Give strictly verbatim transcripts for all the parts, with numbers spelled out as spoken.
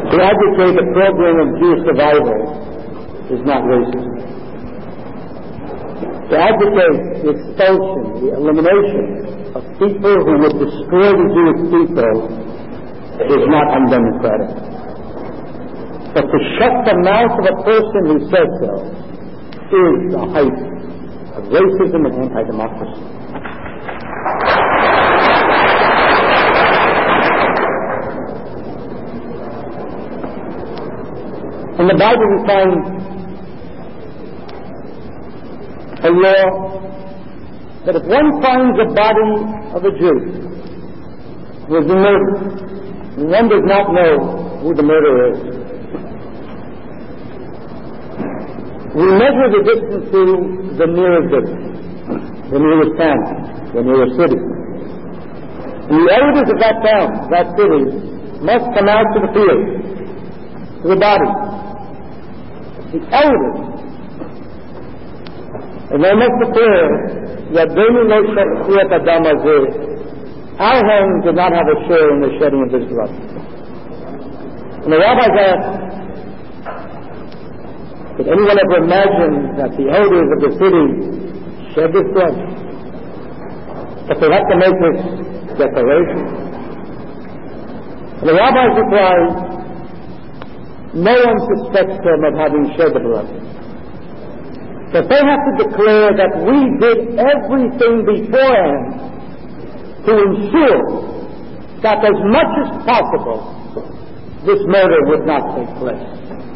To advocate a program of Jewish survival is not racism. To advocate the expulsion, the elimination of people who would destroy the Jewish people is not undemocratic. But to shut the mouth of a person who says so is the height of racism and anti-democracy. In the Bible we find a law that if one finds a body of a Jew who has been murdered, and one does not know who the murderer is, we measure the distance to the nearest distance, the nearest town, the nearest city. And the elders of that town, that city, must come out to the field, to the body. The elders, and they must declare, Yadenu lo shafchu et hadam hazeh, our hands did not have a share in the shedding of this blood. And the rabbis asked, could anyone ever imagine that the elders of the city shed this blood? But they have to make this declaration. And the rabbis replied, no one suspects them of having shed the blood. But they have to declare that we did everything beforehand to ensure that as much as possible this murder would not take place.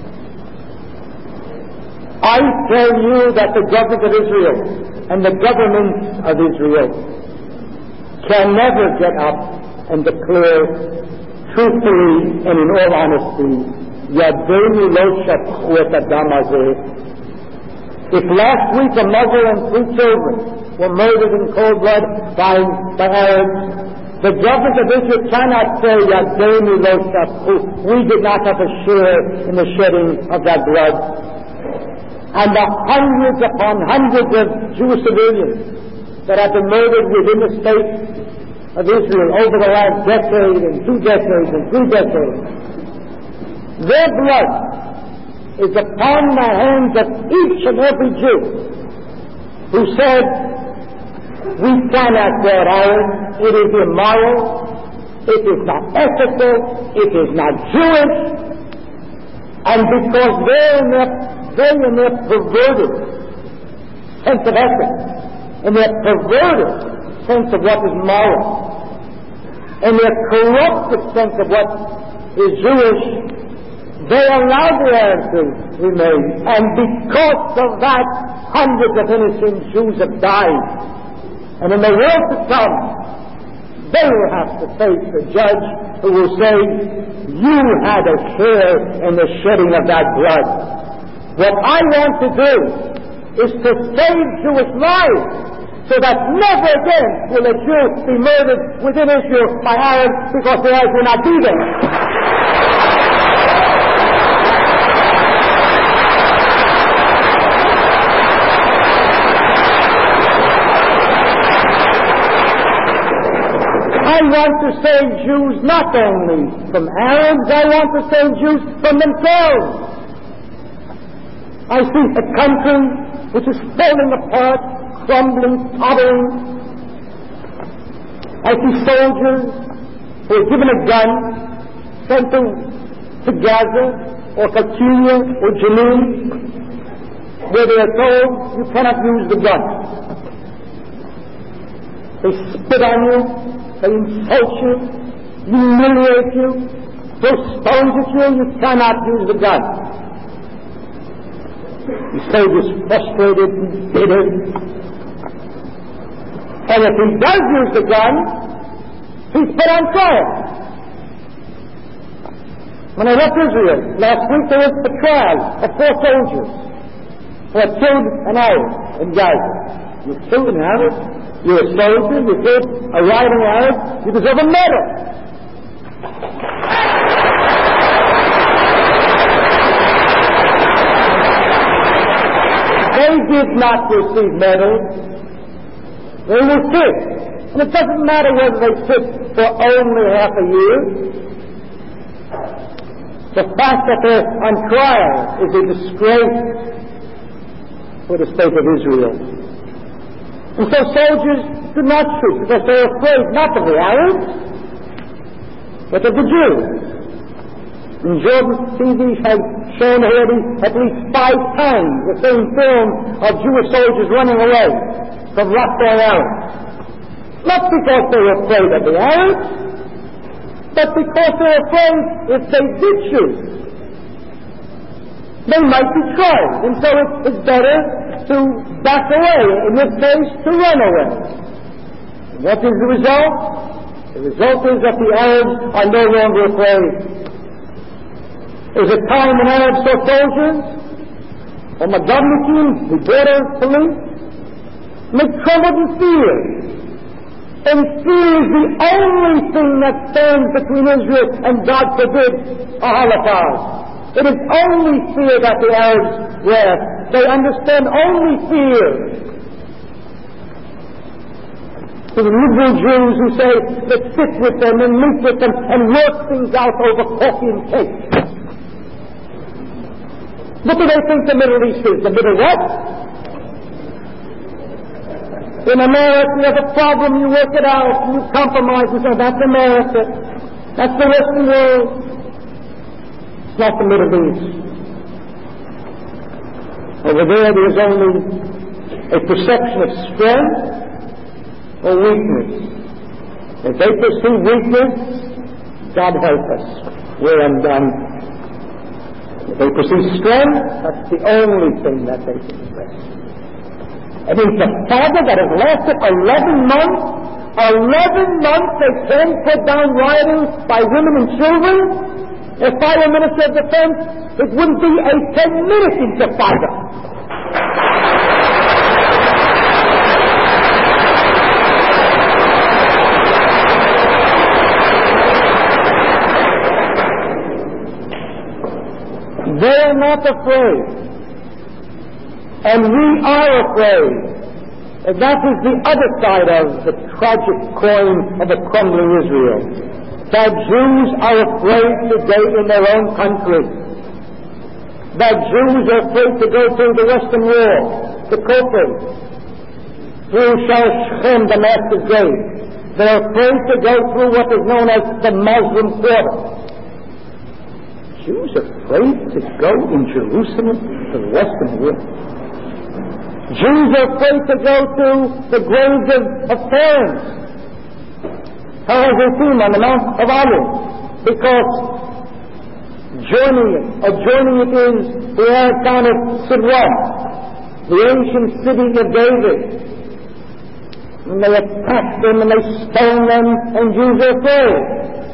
I tell you that the government of Israel and the governments of Israel can never get up and declare truthfully and in all honesty, Yadenu lo shafchu et hadam hazeh. If last week a mother and three children were murdered in cold blood by, by Arabs, the government of Israel cannot say, Yadenu lo shafchu, we did not have a share in the shedding of that blood. And the hundreds upon hundreds of Jewish civilians that have been murdered within the state of Israel over the last decade and two decades and three decades, their blood is upon the hands of each and every Jew who said, we cannot wear iron, it is immoral, it is not ethical, it is not Jewish, and because they're in their, they're in their perverted sense of ethics, in their perverted sense of what is moral, in their corrupted sense of what is Jewish, they allowed the Arabs to remain, and because of that, hundreds of innocent Jews have died. And in the world to come, they will have to face the judge who will say, you had a share in the shedding of that blood. What I want to do is to save Jewish lives, so that never again will a Jew be murdered within Israel by Arabs because the Arabs will not be there. I want to save Jews not only from Arabs, I want to save Jews from themselves. I see a country which is falling apart, crumbling, tottering. I see soldiers who are given a gun, sent to, to Gaza or Kachia or Jenin, where they are told you cannot use the gun. They spit on you, they insult you, humiliate you, throw stones at you, you cannot use the gun. The soldier's frustrated and bitter. And if he does use the gun, he's put on trial. When I left Israel, last week there was a trial of four soldiers who had killed an Arab in Gaza. You killed an Arab? You're a soldier, you killed a rioting Arab, you deserve a medal. They did not receive medals. They were sick. And it doesn't matter whether they sit for only half a year. The fact that they're on trial is a disgrace for the state of Israel. And so soldiers do not shoot because they're afraid not of the Arabs, but of the Jews. And Jordan T V has shown already at least five times the same film of Jewish soldiers running away from Rafah Arabs. Not because they're afraid of the Arabs, but because they're afraid if they did shoot, they might be tried. And so it's better to back away, in this case, to run away. And what is the result? The result is that the Arabs are no longer afraid. There was a time when Arabs saw soldiers, or Maghamnikin, the border police, and they trembled in fear. And fear is the only thing that stands between Israel and, God forbid, a Holocaust. It is only fear that the Arabs wear. They understand only fear. The liberal Jews who say let's sit with them and meet with them and work things out over coffee and cake. What do they think the Middle East is? The Middle West? In America, you have a problem, you work it out, you compromise, you say, that's America. That's the Western world. It's not the Middle East. Over there, there is only a perception of strength or weakness. If they perceive weakness, God help us. We're undone. If they perceive strength, that's the only thing that they can express. And it's a saga that has lasted eleven months. Eleven months they can put down rioting by women and children. If I were Minister of Defense, it wouldn't be a ten-minute intifada. They're not afraid. And we are afraid. And that is the other side of the tragic coin of a crumbling Israel. That Jews are afraid today in their own country. That Jews are afraid to go through the Western Wall, the Kotel, through Shechem, the Master's Gate. They're afraid to go through what is known as the Muslim Quarter. Jews are afraid to go in Jerusalem to the Western Wall. Jews are afraid to go to the graves of, of parents, Har HaZeitim on the Mount of Olives, because joining it, or joining it is the Arab town of Sidron, the ancient city of David. And they attacked them and they stoned them, and Jews are afraid.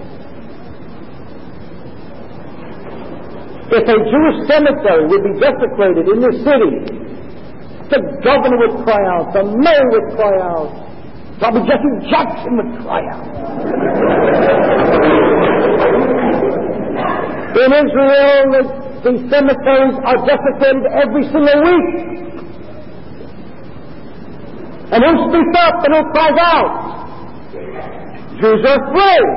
If a Jewish cemetery would be desecrated in this city, the governor would cry out, the mayor would cry out, probably Jesse Jackson would cry out. In Israel, the, the cemeteries are desecrated every single week. And who speaks up and who cries out? Jews are afraid.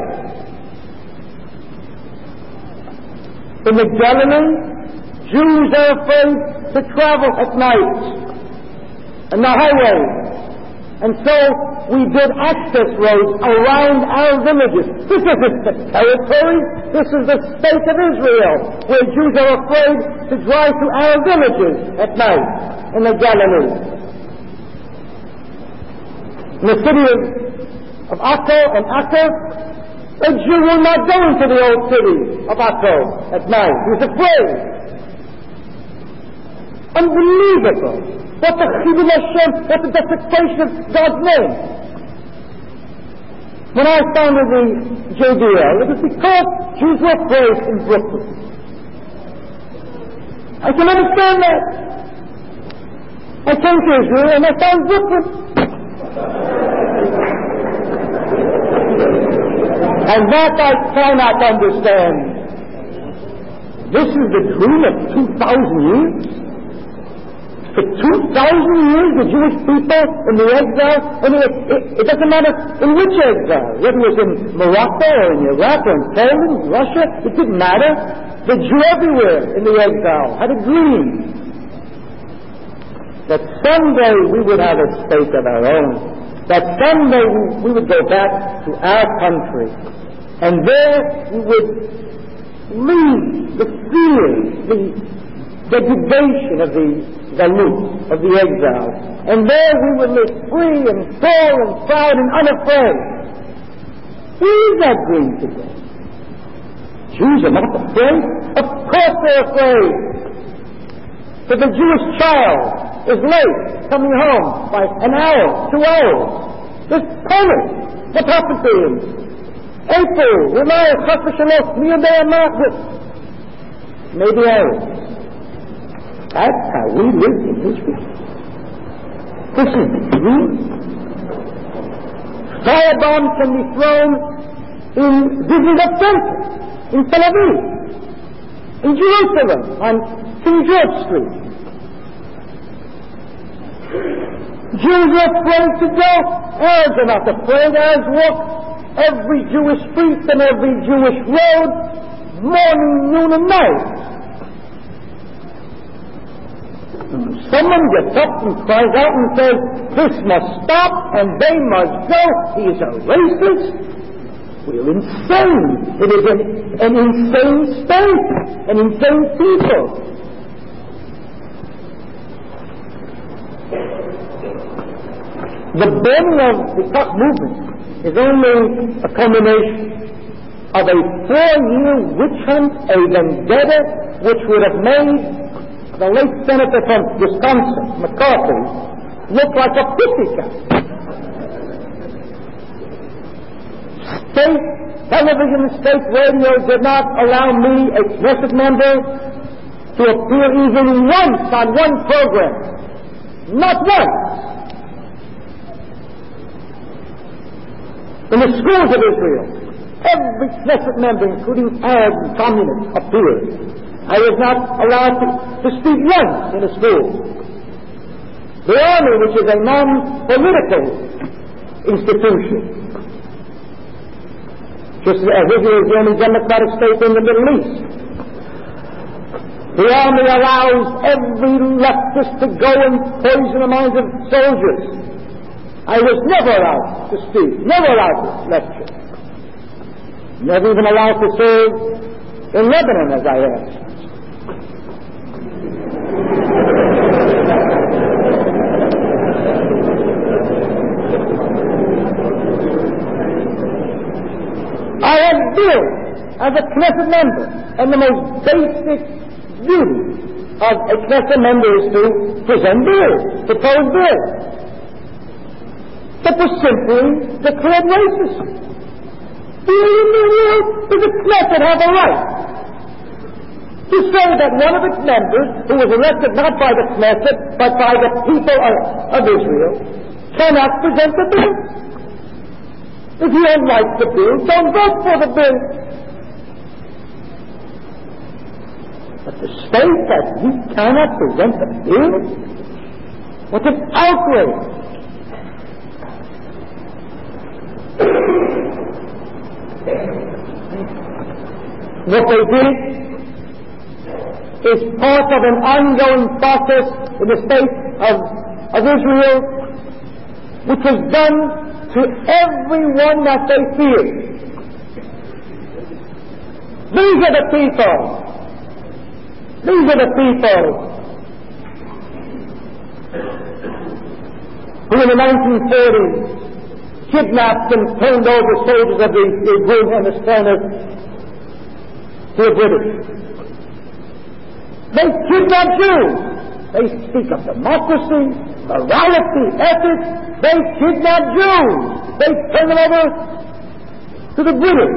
In the Galilee, Jews are afraid to travel at night and the highway. And so we did access roads around our villages. This isn't the territory. This is the state of Israel, where Jews are afraid to drive to our villages at night in the Galilee. In the city of, of Akko and Akko, a Jew will not go into the old city of Akko at night. He's afraid. Unbelievable. What the Chilul Hashem, what the desecration of God's name. When I founded the J D L, it was because Jews were afraid in Brooklyn. I can understand that. I came to Israel and I found Brooklyn. And that I cannot understand. This is the dream of two thousand years? For two thousand years, the Jewish people in the exile, I mean, it, it, it doesn't matter in which exile, whether it was in Morocco or in Iraq or in Poland, Russia, it didn't matter. the Jew everywhere in the exile had a dream that someday we would have a state of our own, that someday we, we would go back to our country, and there we would leave the fear, the degradation of the galut, of the exile, and there we would live free and full and proud and unafraid. Where is that dream today? Jews are not afraid. Of course they're afraid. If the Jewish child is late coming home by an hour, two hours, there's panic. What happened to him? April, Relias, Chasvashalosh, Miyadayamah, maybe hours. That's how we live in Israel. This is the dream. Firebombs can be thrown in Disneyland Center, in Tel Aviv, in Jerusalem, on King George Street. Jews are afraid to go. Arabs are not afraid. Arabs walk every Jewish street and every Jewish road, morning, noon, and night. Someone gets up and cries out and says, this must stop and they must go. He is a racist. We're insane. It is an, an insane state, an insane people. The burning of the Kach movement is only a culmination of a four-year witch hunt, a vendetta, which would have made the late senator from Wisconsin, McCarthy, looked like a pussycat. State television and state radio did not allow me, a Knesset member, to appear even once on one program. Not once. In the schools of Israel, every Knesset member, including Arabs and communists, appeared. I was not allowed to, to speak once in a school. The army, which is a non-political institution, just as Israel is the only democratic state in the Middle East, the army allows every leftist to go and poison the minds of soldiers. I was never allowed to speak, never allowed to lecture, never even allowed to serve in Lebanon as I asked. I have built as a Knesset member, and the most basic duty of a Knesset member is to present bills, propose bills. That was simply declared racist. Where in the world does the Knesset have a right to say that one of its members, who was elected not by the Knesset, but by the people of, of Israel, cannot present the bill? If you don't like the bill, don't vote for the bill. But to state that you cannot present the bill? What an outrage! What they did is part of an ongoing process in the state of, of Israel, which was done to everyone that they fear. These are the people. These are the people who in the nineteen forties kidnapped and turned over soldiers of the Irgun and the Spanish to the British. They kidnapped Jews. They speak of democracy, morality, ethics. They kidnap Jews. They turn them over to the British.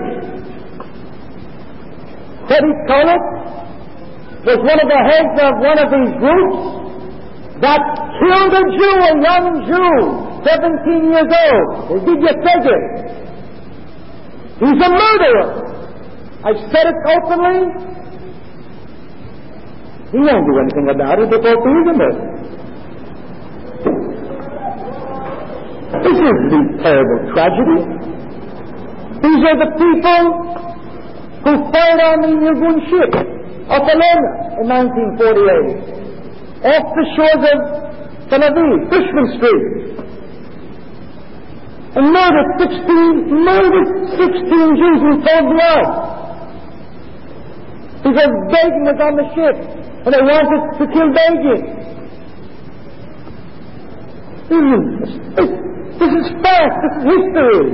Teddy Kollek was one of the heads of one of these groups that killed a Jew, a young Jew, seventeen years old. Did you take it? He's a murderer. I said it openly. He won't do anything about it because he's a murderer. This is the terrible tragedy. These are the people who fight on the Irgun ship. of Helena in nineteen forty-eight, off the shores of Tel Aviv, Fishman Street, and murdered sixteen, murdered sixteen Jews in cold blood. Because Begin was on the ship, and they wanted to kill Begin. This, this is fact. This is history.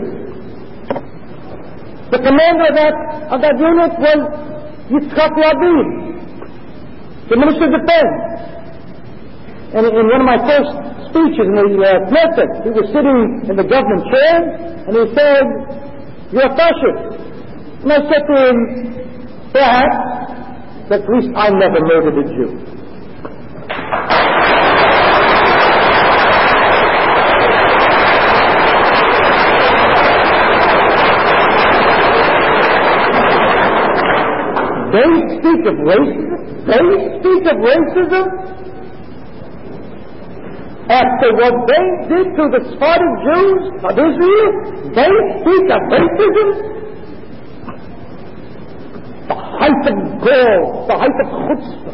The commander of that of that unit was Yitzhak Rabin, the Minister of Defense. And in one of my first speeches in the uh, Knesset, he was sitting in the government chair, and he said, "You're a fascist." And I said to him, "Perhaps, but at least I never murdered a Jew." They speak of racism? They speak of racism? After what they did to the Sephardic Jews of Israel, they speak of racism? The height of gall, the height of chutzpah.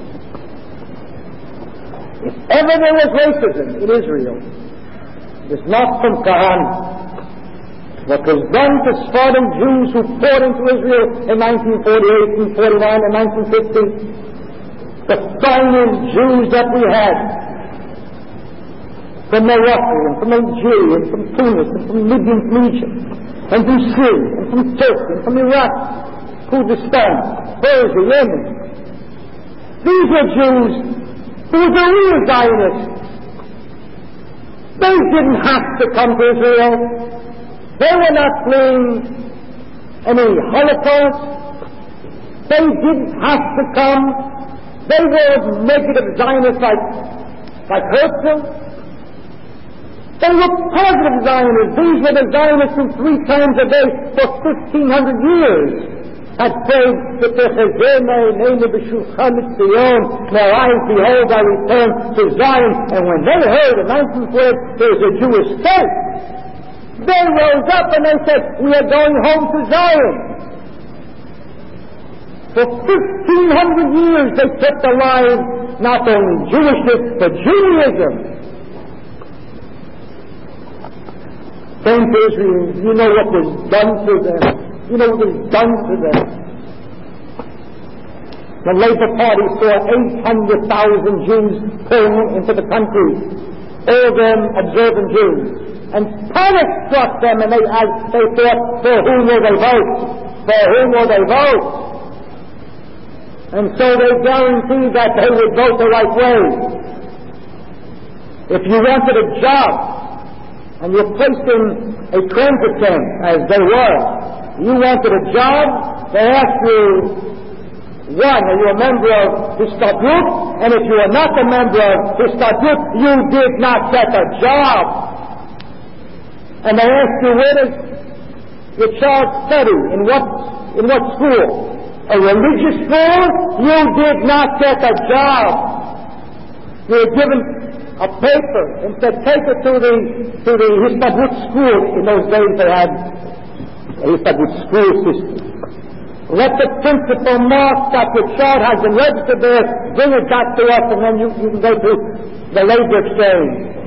If ever there was racism in Israel, it was not from Kahane. What was done to Sephardic Jews who poured into Israel in nineteen forty-eight, nineteen forty-nine, and nineteen fifty, the finest Jews that we had, from Morocco, and from Algeria, and from Tunis, and from Libya, and from Egypt, and from Syria, and from Turkey, and from Iraq, Kurdistan, Persia, Yemen. These were Jews who were the real Zionists. They didn't have to come to Israel. They were not fleeing any Holocaust. They didn't have to come. They were negative Zionists like, like Herzl. They were positive Zionists. These were the Zionists who three times a day for fifteen hundred years had prayed that the Chazema name of the Shulchan Tzion, their eyes behold I return to Zion. And when they heard in nineteen forty there was a Jewish state, they rose up and they said, "We are going home to Zion." For fifteen hundred years they kept alive not only Jewishness, but Judaism. Came to Israel, you know what was done to them. You know what was done to them. The Labour Party saw eight hundred thousand Jews pouring into the country, all of them observant Jews. And panic struck them, and they, as they thought, for whom will they vote? For whom will they vote? And so they guaranteed that they would vote the right way. If you wanted a job, and you're placed in a transit camp, as they were, you wanted a job, they asked you, one, are you a member of Histadrut? And if you are not a member of Histadrut, you did not get a job. And they asked you, where does your child study? In what, in what school? A religious school? You did not get a job. You were given a paper and said, take it to the, to the Histadrut school. In those days they had a Histadrut school system. Let the principal mark that your child has been registered there, bring it back to us, and then you, you can go to the labor exchange.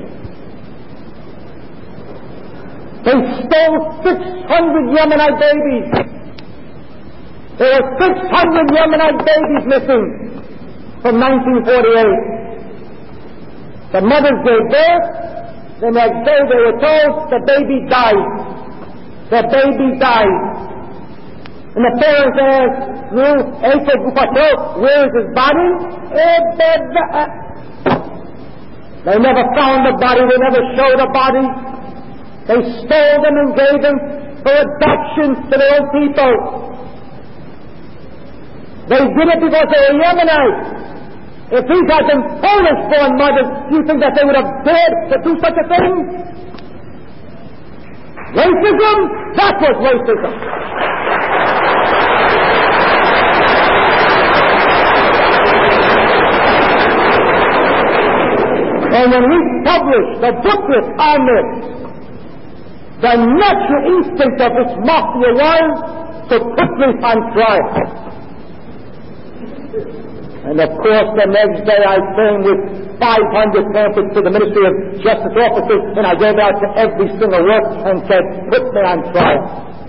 They stole six hundred Yemenite babies. There were six hundred Yemenite babies missing from nineteen forty-eight. The mothers gave birth. The next day they were told the baby died. The baby died. And the parents asked, "No, Efe Gupato, where is his body?" They never found the body. They never showed a body. They stole them and gave them for adoption to their own people. They did it because they were Yemenite. If these had been Polish-born mothers, do you think that they would have dared to do such a thing? Racism? That was racism. And when we published the booklet on this, the natural instinct of this mafia was to put me on trial. And of course, the next day I came with five hundred pamphlets to the Ministry of Justice officers, and I gave out to every single one and said, put me on trial.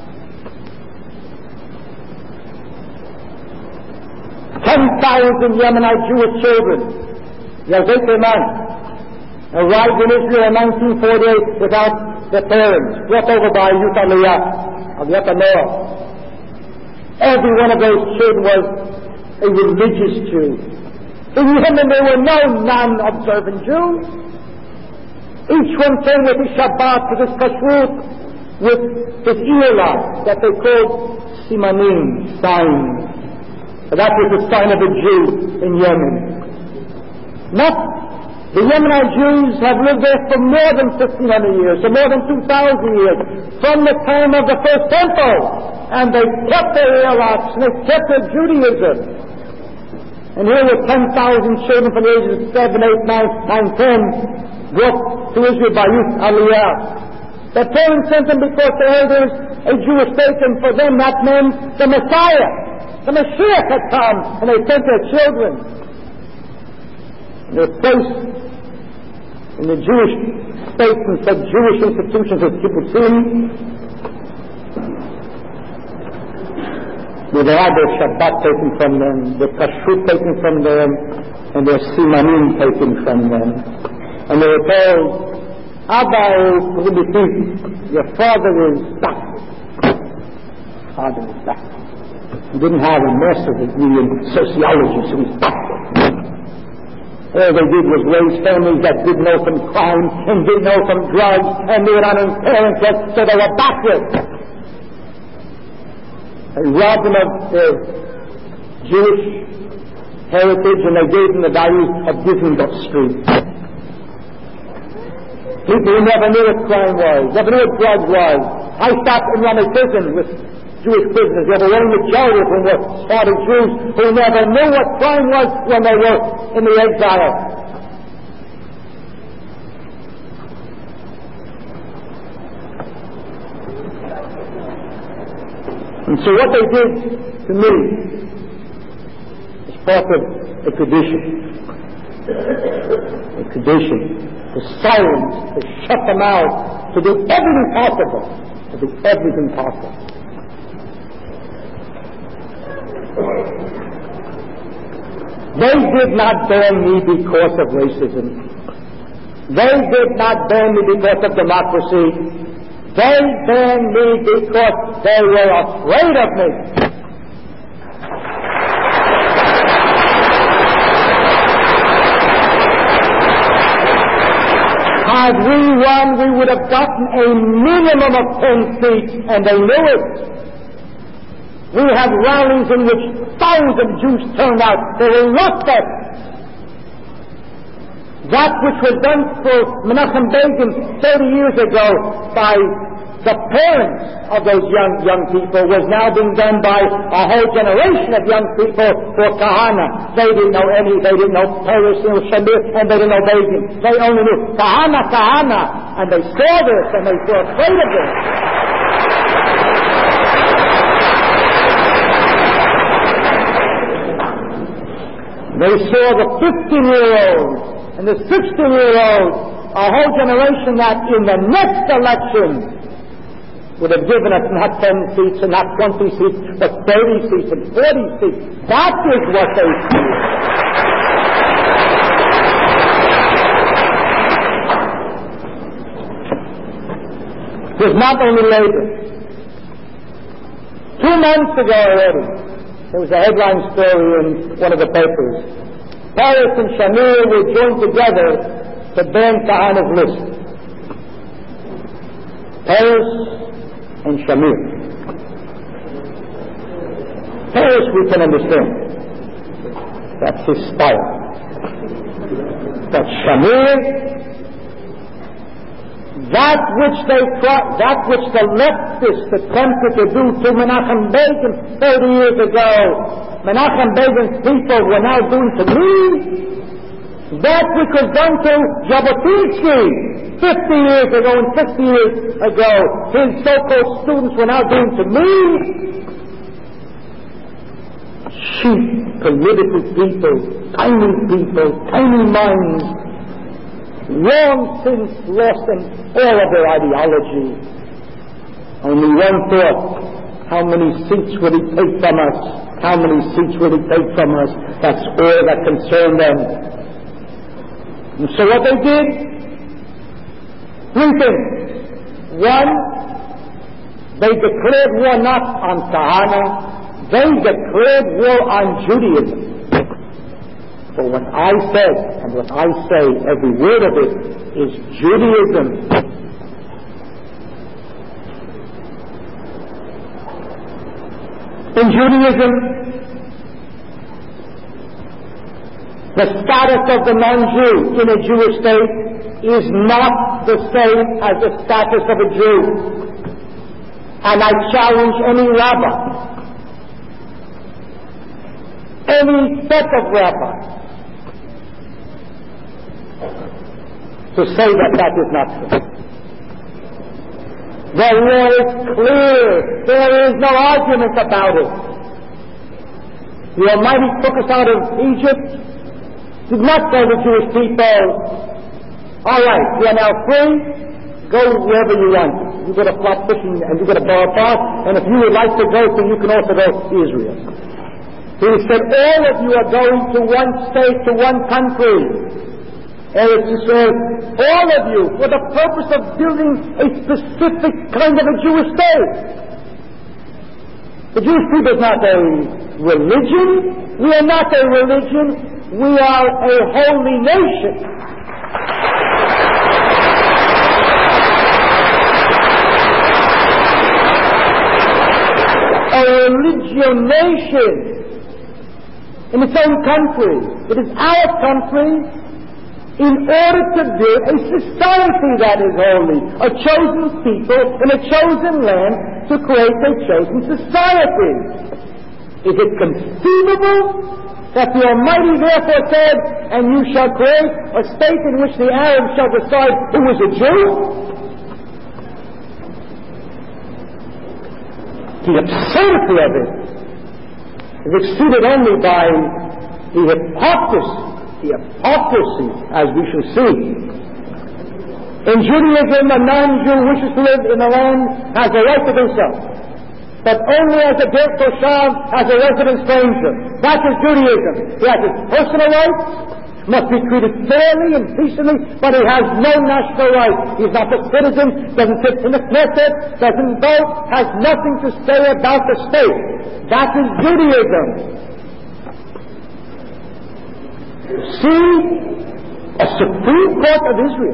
Ten thousand Yemenite Jewish children, Yazid Iman, arrived in Israel in nineteen forty-eight without their parents, brought over by Youth Aliyah, Aliyah Noah. Every one of those children was a religious Jew. In Yemen there were no non-observant Jews. Each one came with his Shabbat, with his kashrut, with his earlock that they called simanim, signs. That was the sign of a Jew in Yemen. Not the Yemenite Jews have lived there for more than fifteen hundred years, for more than two thousand years, from the time of the first temple. And they kept their earlocks, and they kept their Judaism. And here were ten thousand children from the ages of seven, eight, nine, nine, ten, brought to Israel by Youth Aliyah. Their parents sent them because they heard there was a Jewish state, and for them that meant the Messiah. The Mashiach had come, and they sent their children. And they were placed in the Jewish state and such Jewish institutions as kibbutzim, where they had their Shabbat taken from them, their kashrut taken from them, and their simanim taken from them. And they were told, Abba is Rubitin, your father is backward. Father is backward. He didn't have a master's degree in sociology, so he's backward. All they did was raise families that didn't know from crime, and didn't know from drugs, and knew it on his parents, so they were backward. They robbed them of their Jewish heritage, and they gave them the values of Dizengoff Street. People who never knew what crime was, never knew what drugs was. I stopped in Rami prison with Jewish prisoners. The overwhelming majority of whom were Sephardic Jews who never knew what crime was when they were in the exile. And so what they did to me is part of a tradition. A tradition. To silence, to shut them out, to do everything possible. To do everything possible. They did not ban me because of racism. They did not ban me because of democracy. They banned me because they were afraid of me. Had we won, we would have gotten a minimum of ten seats, and they knew it. We had rallies in which thousands of Jews turned out. They were lusted. That which was done for Menachem Begin thirty years ago by the parents of those young young people was now being done by a whole generation of young people for Kahana. They didn't know any, they didn't know Peres and Shamir, and they didn't know Begin. They only knew Kahana, Kahana, and they saw this and they were afraid of this. They saw the fifteen-year-olds and the sixteen-year-olds, a whole generation that in the next election would have given us not ten seats and not twenty seats, but thirty seats and forty seats. That is what they feared. It was not only labor. Two months ago already, there was a headline story in one of the papers. Peres and Shamir were joined together to ban Kahana's list. Peres and Shamir. Peres we can understand. That's his style. But Shamir, that which they that which the leftists attempted to do to Menachem Begin thirty years ago, Menachem Begin's people were now doing to me. That which was done to Jabotinsky fifty years ago and sixty years ago, his so-called students were now doing to me. Sheep political people, tiny people, tiny minds, long since lost in all of their ideology. Only one thought: how many seats will he take from us? How many seats will he take from us? That's all that concerned them. And so what they did? Three things. One, they declared war not on Kahana, they declared war on Judaism. For what I said, and what I say, every word of it, is Judaism. In Judaism, the status of the non-Jew in a Jewish state is not the same as the status of a Jew. And I challenge any rabbi, any set of rabbis, to say that that is not true. The law is clear. There is no argument about it. The Almighty took us out of Egypt, did not tell the Jewish people, all right, you are now free, go wherever you want. You go to flat fishing and you go to Borough Park, and if you would like to go, so you can also go to Israel. He said, all of you are going to one state, to one country. Eretz Yisrael, all of you, for the purpose of building a specific kind of a Jewish state. The Jewish people is not a religion. We are not a religion. We are a holy nation. A religionation in its own country. It is our country, in order to build a society that is holy, a chosen people in a chosen land to create a chosen society. Is it conceivable that the Almighty therefore said, and you shall create a state in which the Arabs shall decide who is a Jew? The absurdity of it is exceeded only by the hypocrisy The hypocrisy, as we shall see. In Judaism, a non-Jew wishes to live in the land has a right to do so, but only as a ger toshav, as a resident stranger. That is Judaism. He has his personal rights, must be treated fairly and decently, but he has no national rights. He's not a citizen, doesn't sit in the Knesset, doesn't vote, has nothing to say about the state. That is Judaism. See, a Supreme Court of Israel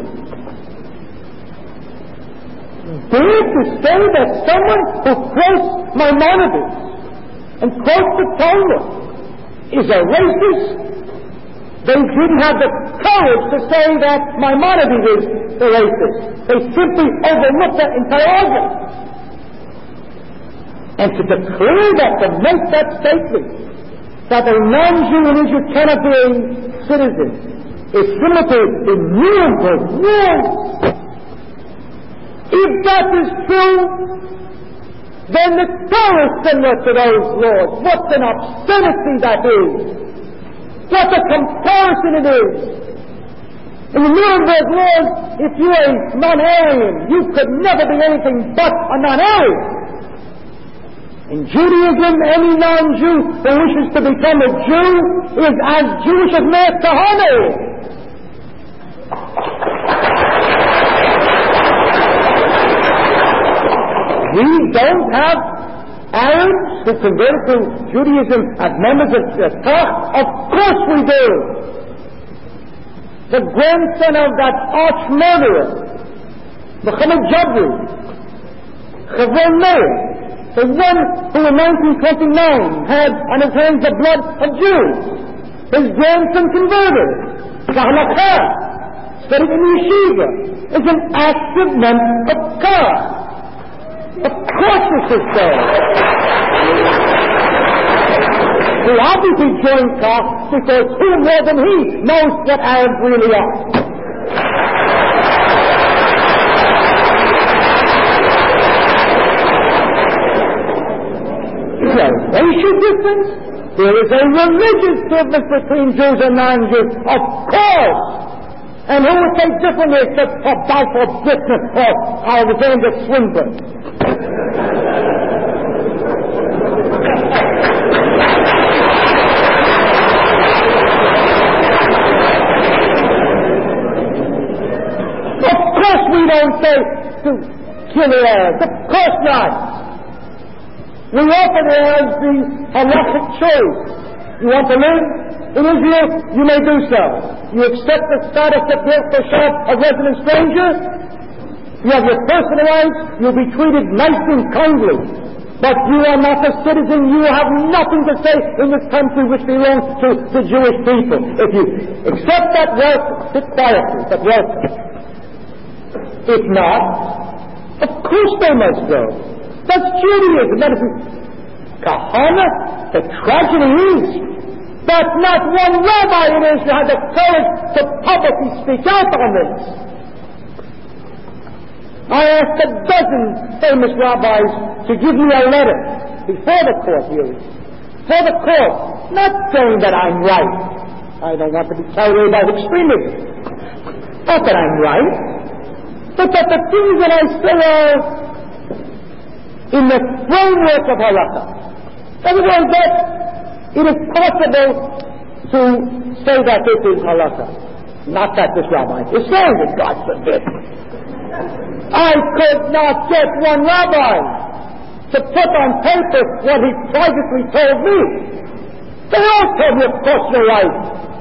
dared to say that someone who quotes Maimonides and quotes the Torah is a racist. They didn't have the courage to say that Maimonides is the racist. They simply overlooked that entire argument. And to declare that, to make that statement, that a non-Jew in Israel cannot be a citizen, is similar to the Nuremberg laws. If that is true, then the Torah is similar to those laws. What an obscenity that is! What a comparison it is! In the Nuremberg laws, if you are a non-Aryan, you could never be anything but a non-Aryan. In Judaism, any non-Jew who wishes to become a Jew is as Jewish as Meir Kahane. We don't have Arabs who converted to Judaism as members of the Kach. Of course we do. The grandson of that arch-murderer, Muhammad Jabri, Chevron Meir, the one who in nineteen twenty-nine had on his hands the blood of Jews. His grandson converted. Kahlaka, studied in yeshiva, is an active member of Kach. Of course this is so. He obviously joined Kach because who more than he knows what Arabs really are. Is there a racial difference? There is a religious difference between Jews and non-Jews, of course. And who would say differently except for Balfour Britain or Alexander Swinburne? Of course we don't say to kill the Arabs. Of course not. We offer the Arabs the halachic choice. You want to live in Israel? You may do so. You accept the status of B'Shab, a resident stranger. You have your personal rights. You'll be treated nicely and kindly. But you are not a citizen. You have nothing to say in this country which belongs to the Jewish people. If you accept that, welcome. Sit quietly, but welcome. If not, of course they must go. That's Judaism. That is Kahana. The tragedy is that not one rabbi in Israel had the courage to publicly speak out on this. I asked a dozen famous rabbis to give me a letter before the court hearing. For the court, not saying that I'm right. I don't want to be carried away by extremism. Not that I'm right, but that the things that I say are in the framework of halakha. In other words, that it is possible to say that this is halakha. Not that this rabbi is saying it, God forbid. I could not get one rabbi to put on paper what he privately told me. They all told me, of course, you're right.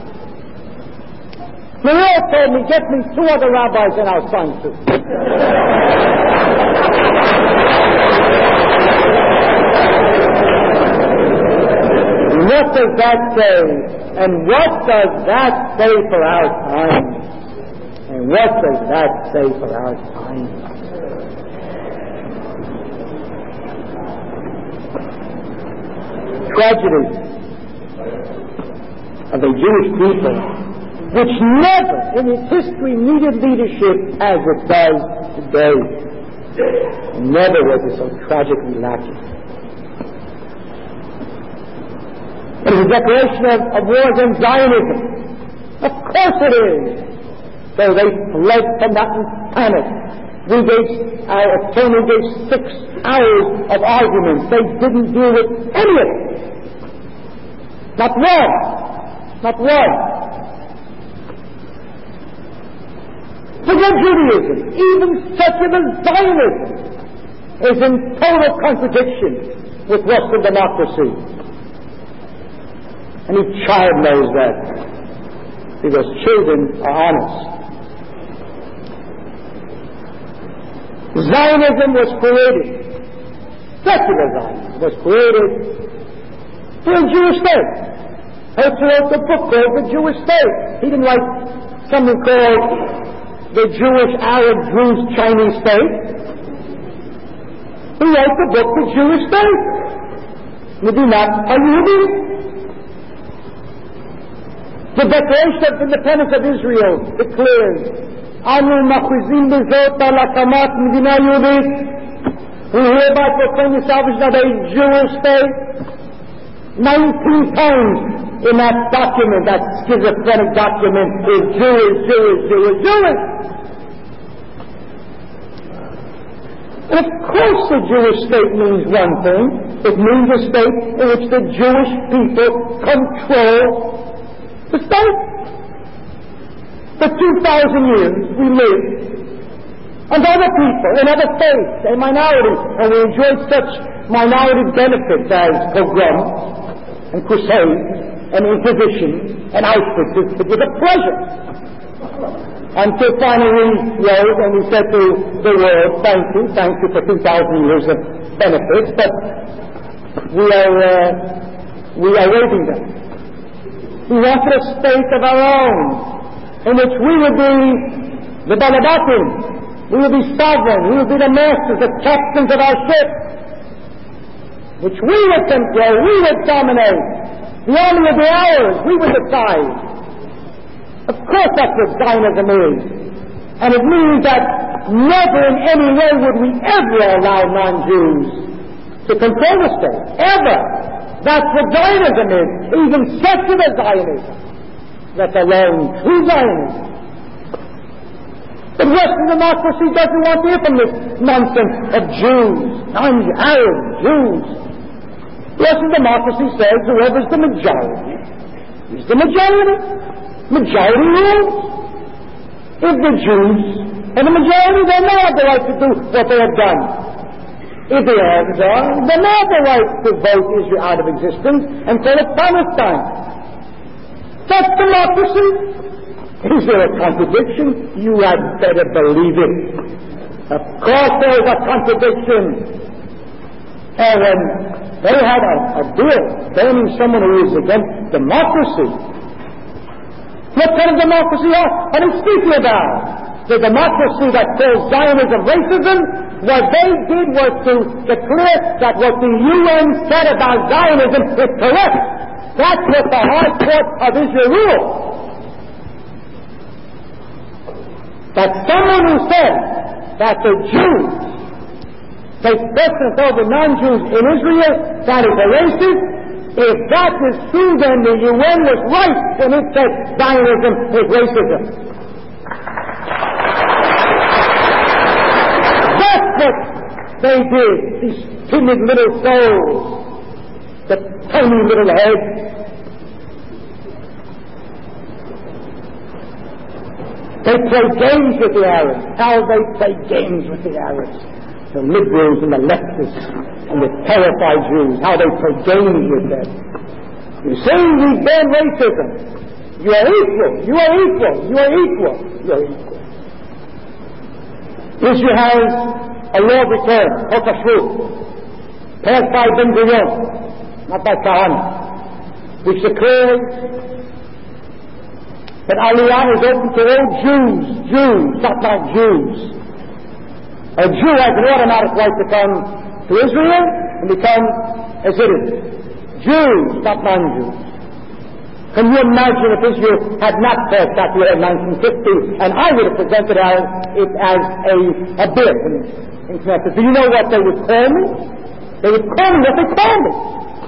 They all told me, get me two other rabbis and I'll sign to. What does that say? And what does that say for our time? And what does that say for our time? Tragedy of the Jewish people, which never in its history needed leadership as it does today. Never was it so tragically lacking. It is a declaration of, of war against Zionism. Of course it is. So they fled from that in panic. We gave, our attorney gave six hours of arguments. They didn't deal with any of it. Not one. Not one. Forget Judaism. Even secular Zionism is in total contradiction with Western democracy. Any child knows that, because children are honest. Zionism was created, secular Zionism was created for a Jewish state. Herzl wrote a book called The Jewish State. He didn't write something called The Jewish Arab Druze Chinese State. He wrote the book The Jewish State. Medinat HaYehudit. The Declaration of Independence of Israel declares, Anu machuzim bezot al hakamat medina yehudit. We hereby proclaim the salvation of a Jewish state. Nineteen times in that document, that schizophrenic document, is Jewish, Jewish, Jewish, Jewish. And of course the Jewish state means one thing. It means a state in which the Jewish people control the state. For two thousand years we lived, and other people in other faiths, a minority, and we enjoyed such minority benefits as pogroms and crusades and inquisition and Auschwitz. It was a pleasure. Until finally we rose and we said to the world, thank you, thank you for two thousand years of benefits, but we are, uh, we are waiving them. We wanted a state of our own, in which we would be the Balabatim, we would be sovereign, we would be the masters, the captains of our ship, which we would control, we would dominate. The army would be ours, we would decide. Of course that's what Zionism is. And it means that never in any way would we ever allow non-Jews to control the state. Ever. That's what Zionism is, even secular Zionism. Let alone true Zionism. But Western democracy doesn't want to hear from this nonsense of Jews, non-Arab Jews. Western democracy says whoever's the majority is the majority. Majority rules. If the Jews are the majority, then they have the right to do what they have done. If the Arabs are, then they have the right to vote Israel out of existence and call it Palestine. That's democracy. Is there a contradiction? You had better believe it. Of course there is a contradiction. And when they had a, a bill banning someone who is against democracy, what kind of democracy are they speaking about? The democracy that calls Zionism racism? What they did was to declare that what the U N said about Zionism is correct. That's what the High Court of Israel ruled. That someone who says that the Jews take precedence over non-Jews in Israel, that is a racist. If that is true, then the U N was right when it said Zionism is racism. That's what they did, these timid little souls, the tiny little heads. They play games with the Arabs. How they play games with the Arabs. The liberals and the leftists and the terrified Jews. How they play games with them. You say we ban racism. You are equal. You are equal. You are equal. You are equal. Israel has a law of return, Chok HaShבות, passed by Ben-Gurion, not by Kahane, which declares that Aliyah is open to all Jews, Jews, not not Jews. A Jew has an automatic right to come to Israel and become a citizen. Jews, not non-Jews. Can you imagine if Israel had not passed that law in nineteen fifty and I would have presented it as a, a bill in, in Knesset? Do you know what they would call me? They would call me what they call me.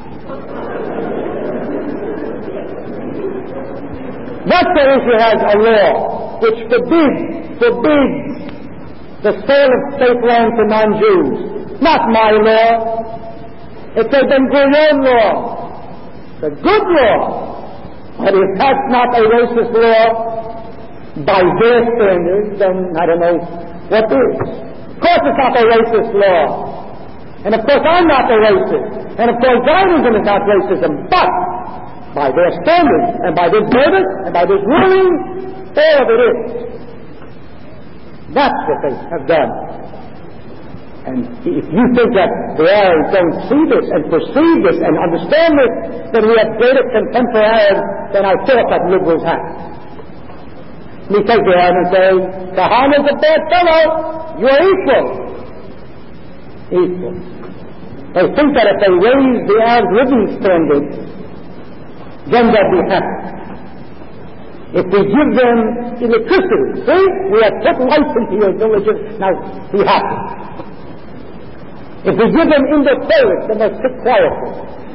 Western Israel has a law which forbids, forbids the sale of state land to non-Jews. Not my law. It's a Ben-Gurion law. It's a good law. But if that's not a racist law, by their standards, then I don't know what is. Of course it's not a racist law. And of course I'm not a racist. And of course Zionism is not racism. But by their standards, and by this verdict, and by this ruling, all of it is. That's what they have done. And if you think that the Arabs don't see this and perceive this and understand this, then we have greater contempt for Arabs than I thought that liberals had. We take the Arab and say, Kahane is a bad fellow, you are equal. Equal. They think that if they raise the Arab's living standards, then they'll be happy. If we give them electricity, see, we have put life into your villages, now be happy. If we give them indoor toilets, then they'll sit quietly.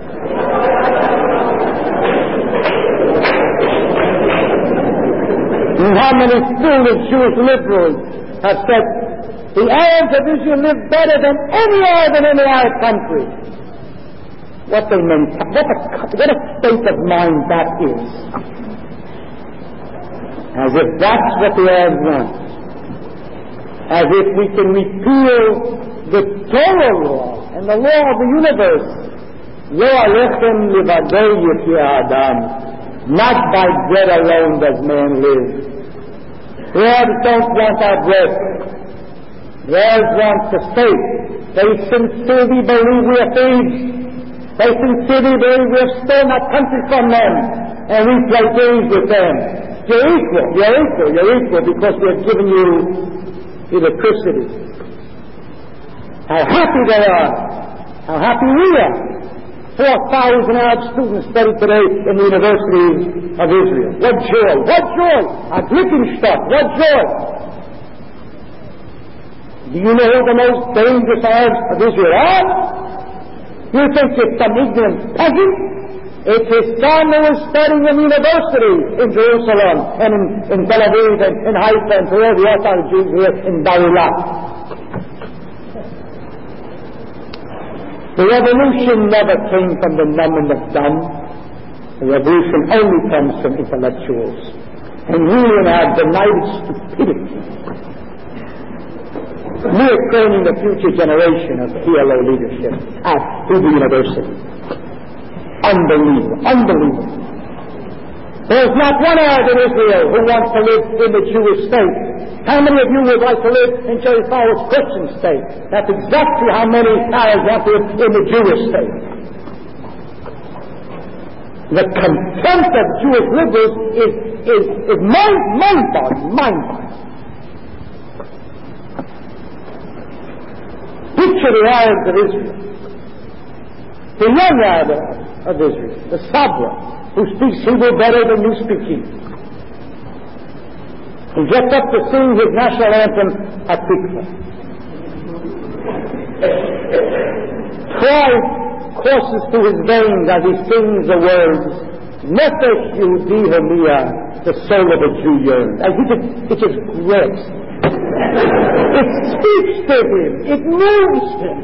And how many foolish Jewish liberals have said, the Arabs of Israel live better than any Arab in any Arab country. What a, what a, what a state of mind that is. As if that's what the Arabs want. As if we can repeal the Torah law and the law of the universe. Lo alechem livadei yechia adam. Not by bread alone does man live. The Arabs don't want our bread. The Arabs want to stay. They sincerely believe we are thieves. They sincerely believe we have stolen our country from them. And we play games with them. You're equal. You're equal. You're equal because we have given you electricity. How happy they are. How happy we are. Four thousand Arab students study today in the universities of Israel. What joy! What joy! A glittering stuff. What joy! Do you know who the most dangerous Arabs of Israel are? You think it's some ignorant peasant? It's his son who is studying in university in Jerusalem and in, in Tel Aviv and in Haifa and wherever the other Jews here in Barilah. The revolution never came from the numb and the dumb. The revolution only comes from intellectuals. And we in our benighted stupidity, we are training the future generation of P L O leadership at the university. Unbelievable, unbelievable. There's not one Arab in Israel who wants to live in the Jewish state. How many of you would like to live in Jerry Falwell's Christian state? That's exactly how many Arabs want to live in the Jewish state. The contempt of Jewish liberals is, is, is mind, mind-boggling, mind-boggling. Picture the Arabs of Israel. The young Arab of Israel, the Sabra, who speaks Hebrew better than you speak Hebrew. He gets up to sing his national anthem, Hatikva. Pride courses through his veins as he sings the words, Nefesh Yehudi Homiyah, the soul of a Jew yearns. And he just, it just grips. It speaks to him. It moves him.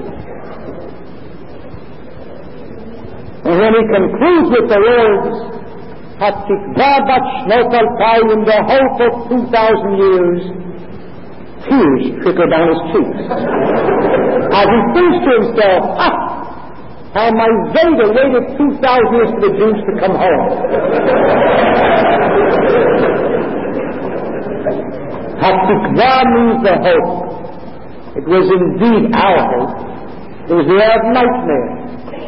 And when he concludes with the words, Hatikva bat shnot alpayim, the hope of two thousand years, tears trickle down his cheeks. As he thinks to himself, ah, how my Zayda waited two thousand years for the Jews to come home. Hatikva means the hope. It was indeed our hope. It was the Arab nightmare.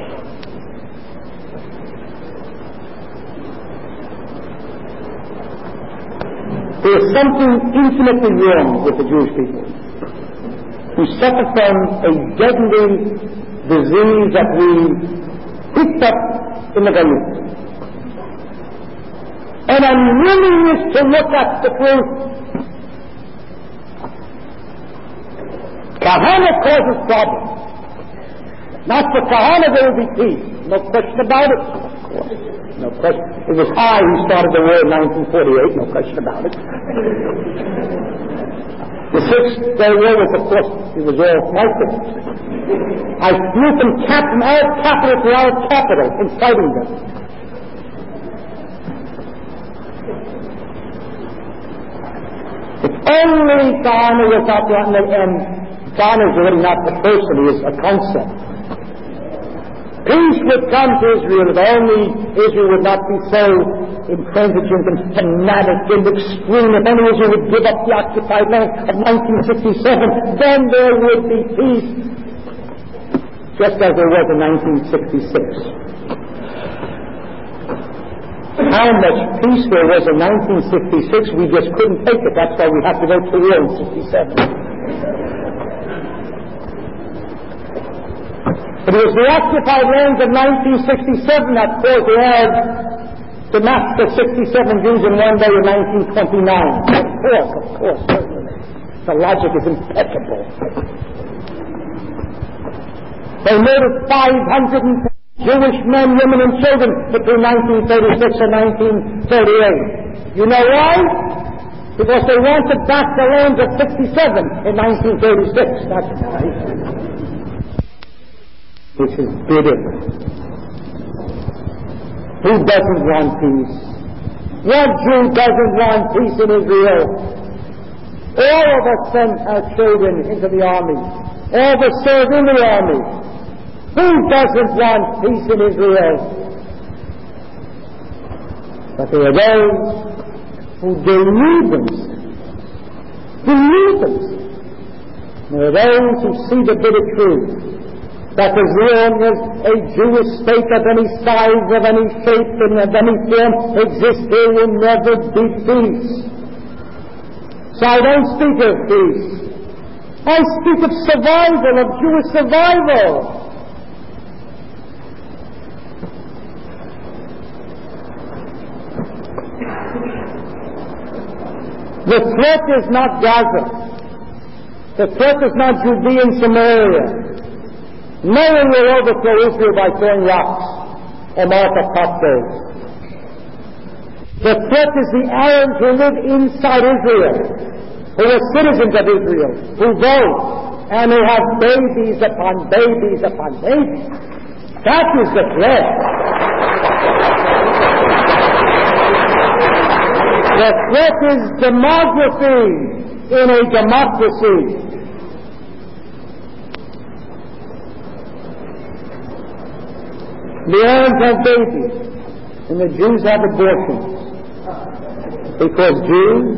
There is something infinitely wrong with the Jewish people, who suffer from a deadly disease that we picked up in the Galut. An unwillingness to look at the truth. Kahana causes problems. Not for Kahana there will be peace. No question about it. Of course. No question. It was I who started the war in nineteen forty-eight. No question about it. The Sixth Day War was, of course, it was all fighting. I flew from cap from our capital to our capital in fighting them. If only Ghana was not the and Ghana is really not the person, he is a concept. Peace would come to Israel if only Israel would not be so intransigent and fanatic and extreme. If only Israel would give up the occupied land of nineteen sixty-seven, then there would be peace, just as there was in nineteen sixty-six. How much peace there was in nineteen sixty-six, we just couldn't take it. That's why we have to go to war in sixty-seven. It was the occupied lands of nineteen sixty-seven that caused the Arabs to massacre sixty-seven Jews in one day in nineteen twenty-nine. Of course, of course, certainly. The logic is impeccable. They murdered five hundred Jewish men, women, and children between nineteen thirty-six and nineteen thirty-eight. You know why? Because they wanted back the lands of sixty-seven in nineteen thirty-six. That's right. Which is bitter. Who doesn't want peace? What Jew doesn't want peace in Israel? All of us send our children into the army. All of us serve in the army. Who doesn't want peace in Israel? But there are those who delude themselves. Delude themselves. There are those who see the bitter truth, that as long as a Jewish state of any size, of any shape, and of any form exists, there will never be peace. So I don't speak of peace. I speak of survival, of Jewish survival. The threat is not Gaza. The threat is not Judea and Samaria. No one will overthrow Israel by throwing rocks or mark up cocktails. The threat is the Arabs who live inside Israel, who are citizens of Israel, who vote, and who have babies upon babies upon babies. That is the threat. The threat is demography in a democracy. The Arabs have babies, and the Jews have abortions, because Jews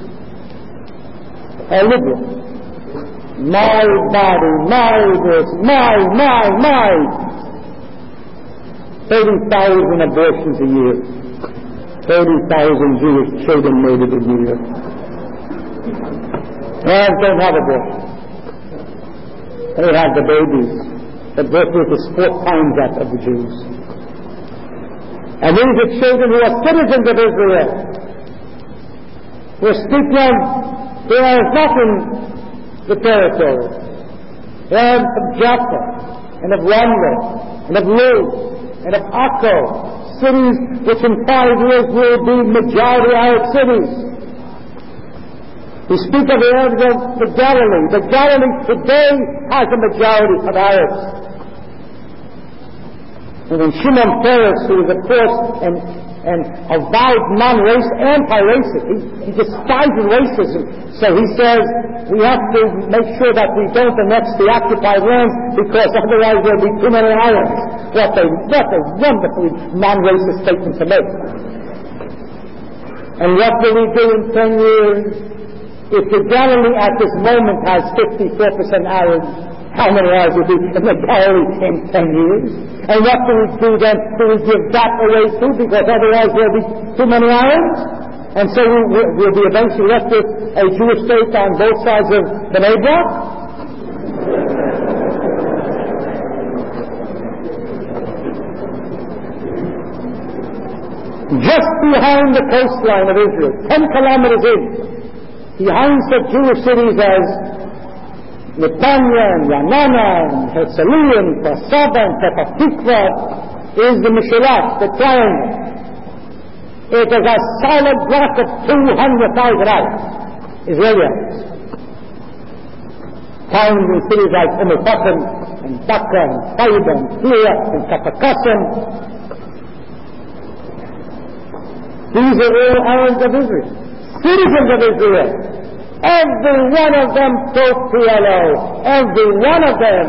are liberal. My body, my this, my, my, my. thirty thousand abortions a year. thirty thousand Jewish children murdered a year. Arabs don't have abortions. They have the babies. The birth rate is four times that of the Jews. And these are children who are citizens of Israel. We're speaking of, there is nothing the territory. They are of Jaffa, and of Ramla, and of Luz, and of Akko, cities which in five years will be majority Arab cities. We speak of the Arabs of the Galilee. The Galilee today has a majority of Arabs. And when Shimon Peres, who is of course an, an avowed non-race, anti-racist, he, he despises racism. So he says we have to make sure that we don't annex the occupied lands, because otherwise there will be too many Arabs. What a, what a wonderfully non-racist statement to make. And what will we do in ten years? If the Galilee at this moment has fifty-four percent Arabs, how many Arabs will be in the Galilee in ten years? And what do we do then? Do we give that away too? Because otherwise there will be too many Arabs? And so we will be eventually left with a Jewish state on both sides of the Negev? Just behind the coastline of Israel, ten kilometers in, behind such Jewish cities as Netanya and Yanana and Herzliya and Kfar and Petah Tikva is the Mishulat, the triangle. It is a solid block of two hundred thousand Arabs, Israelis. Towns and cities like Umm al-Fahm and Dhaka and Taiba and Tliyah and Kfar Qasim. These are all Arabs of Israel, citizens of Israel. Every one of them pro-P L O. Every one of them.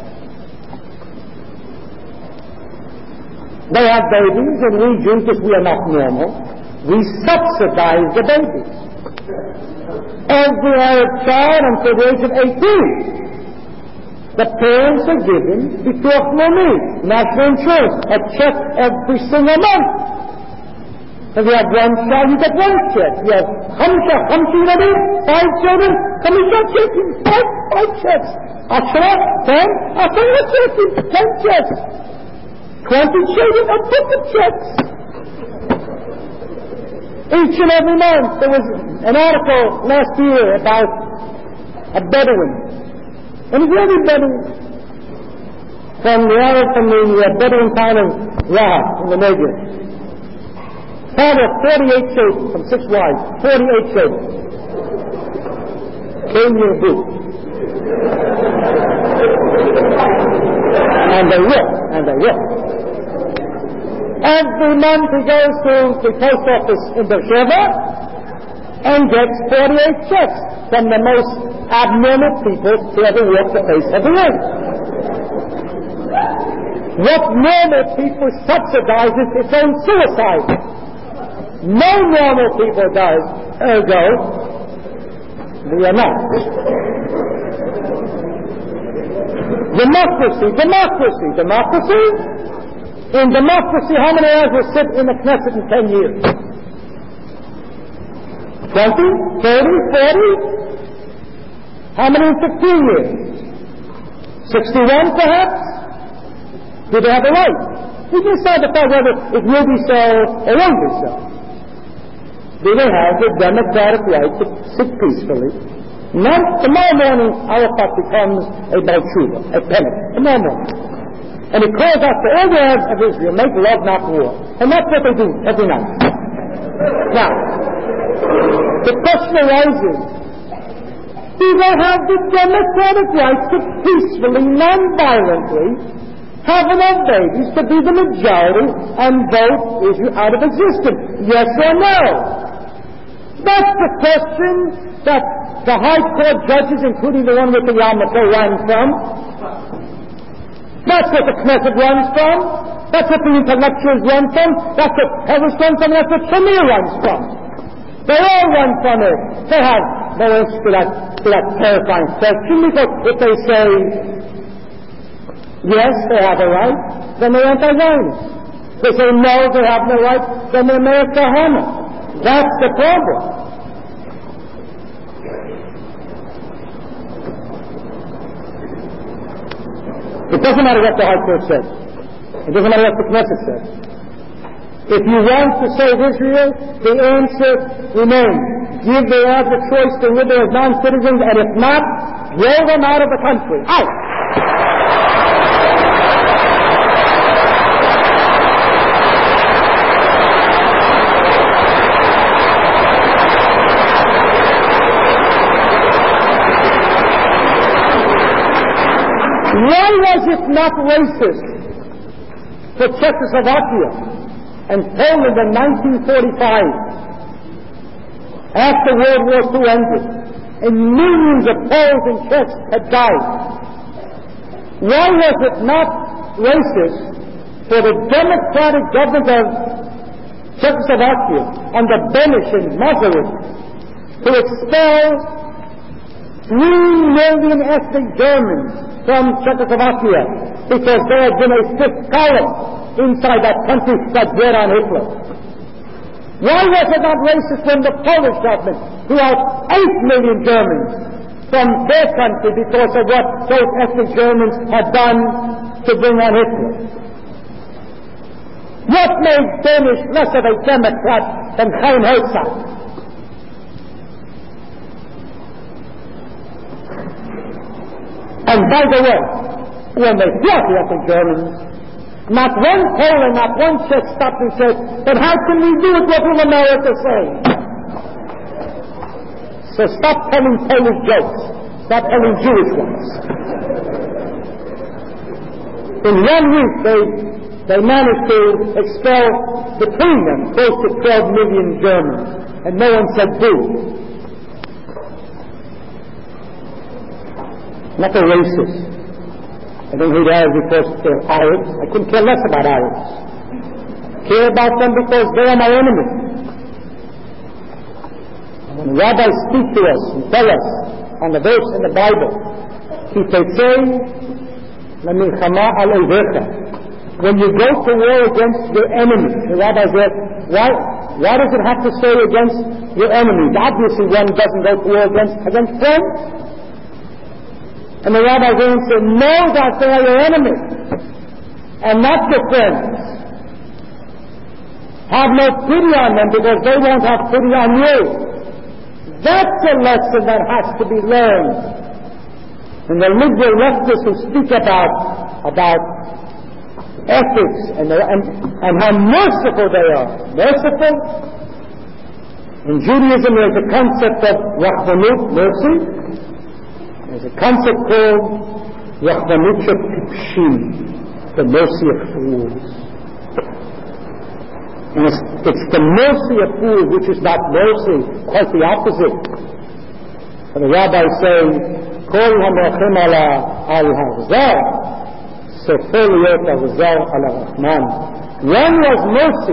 They have babies, and we Jews, if we are not normal, we subsidize the babies. Every Arab child until the age of eighteen, the parents are given Bituach Leumi, national insurance, a check every single month. If you have one child, you get one check. You have Hamsha, Hamshi Nabi, five children, Hamsha checking, five, five checks. Ashra, ten, Ashra checking, ten checks. Twenty children, a book of checks. Each and every month, there was an article last year about a Bedouin. An Israeli Bedouin. From the Arab, from the uh, Bedouin town of Rahat, in the Negev. Father, forty-eight children from six wives, forty-eight children. Came near boot. And they will, and they will. Every month he goes to the post office in Beersheba and gets forty-eight checks from the most abnormal people to ever walk the face of the earth. What normal people subsidizes its own suicide. No normal people does, ergo, we are not. Democracy, democracy, democracy. In democracy, how many Arabs will sit in the Knesset in ten years? Twenty, thirty, forty? How many in fifteen years? Sixty-one, perhaps? Do they have a right? We can decide the fact whether it will be so or won't be so. Do they have the democratic right to sit peacefully Not tomorrow morning, Arafat becomes a Balshuva, a penitent. Tomorrow morning. And he calls out to all the Arabs of Israel, make love, not war. And that's what they do every night. Now, the question arises, do they have the democratic right to peacefully, non-violently, have enough babies to be the majority and vote Israel out of existence? Yes or no? That's the question that the high court judges, including the one with the yarmulke, ran from. That's what the Knesset runs from. That's what the intellectuals run from. That's what Hevis runs from. That's what Shamir runs from. They all run from it. They have no answer to that, to that terrifying question, because if they say yes, they have a right, then they're anti-Zionists. They say no, they have no right, then they're Meir Kahana. That's the problem. It doesn't matter what the High Court says. It doesn't matter what the Knesset says. If you want to save Israel, the answer remains. Give the Arabs a choice to live there as non-citizens, and if not, roll them out of the country. Out! Why was it not racist for Czechoslovakia and Poland in nineteen forty-five, after World War Two ended, and millions of Poles and Czechs had died? Why was it not racist for the democratic government of Czechoslovakia under Beneš and Masaryk to expel three million ethnic Germans from Czechoslovakia because there had been a fifth column inside that country that bred on Hitler? Why was it not racist when the Polish government threw out eight million Germans from their country because of what those ethnic Germans had done to bring on Hitler? What made Beneš less of a Democrat than Chaim Herzog? And by the way, when they brought the ethnic Germans, not one Pole and not one Czech stopped and said, but how can we do it? What will America say? So stop telling Polish jokes. Stop telling Jewish ones. In one week, they, they managed to expel between them close to twelve million Germans. And no one said boo. Not a racist. I don't hate Arabs because they're Arabs. I couldn't care less about Arabs. I care about them because they are my enemy. And when the rabbis speak to us and tell us on the verse in the Bible, Ki tetzei lemilchama al oivecha, when you go to war against your enemy, the rabbis say, why, why does it have to say against your enemies? Obviously one doesn't go to war against, against friends. And the rabbis answer, know that they are your enemies and not your friends. Have no pity on them because they won't have pity on you. That's a lesson that has to be learned. And the liberal leftists who speak about, about ethics and, and, and how merciful they are. Merciful? In Judaism there's a concept of rachmanut, mercy. There's a concept called Rachmanut Tipshim, the mercy of fools. And it's, it's the mercy of fools which is not mercy, quite the opposite. And the rabbis say, Kol ha-merchem al-harzah, sefer liot harzah al-Rahman. One was mercy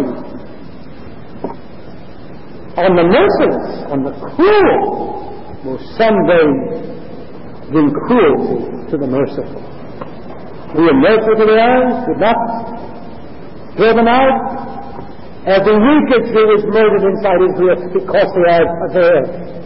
on the merciless, on the cruel, will someday bring cruelty to the merciful. We are merciful to the Arabs, did not throw them out. Every week a Jew is murdered inside Israel because they are there.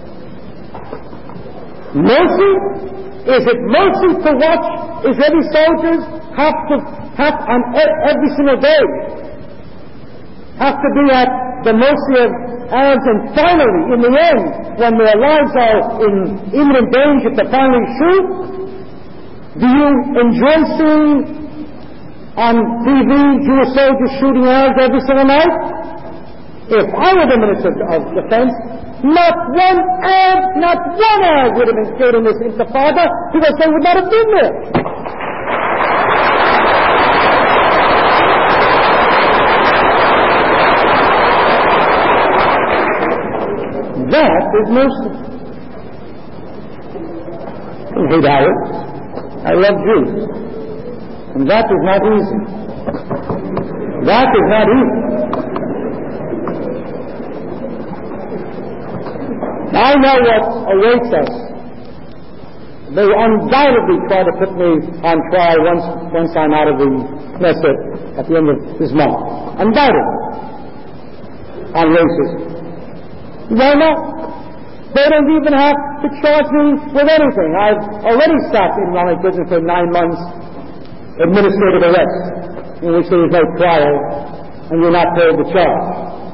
Mercy? Is it mercy to watch Israeli soldiers have to, have on every single day, have to be at the mercy of Arabs, and finally, in the end, when their lives are in imminent danger to finally shoot, do you enjoy seeing on T V Jewish soldiers shooting Arabs every single night? If I were the Minister of Defense, not one Arab, not one Arab would have been killed in this intifada because they would not have been there. That is mercy. I hate Arabs. I love Jews. And that is not easy. That is not easy. I know what awaits us. They undoubtedly try to put me on trial once, once I'm out of the Knesset at the end of this month. Undoubtedly. On racism. Why not? They don't even have to charge me with anything. I've already sat in my prison for nine months, administrative arrest, in which there is no trial, and you're not told the charge.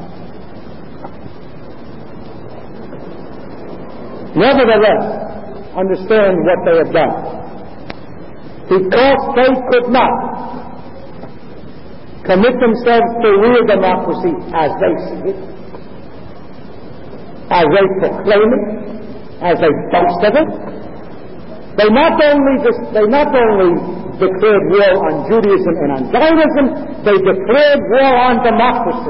Nevertheless, understand what they have done. Because they could not commit themselves to real democracy as they see it, as they proclaim it, as they boast of it, they not only they not only declared war on Judaism and on Zionism, they declared war on democracy.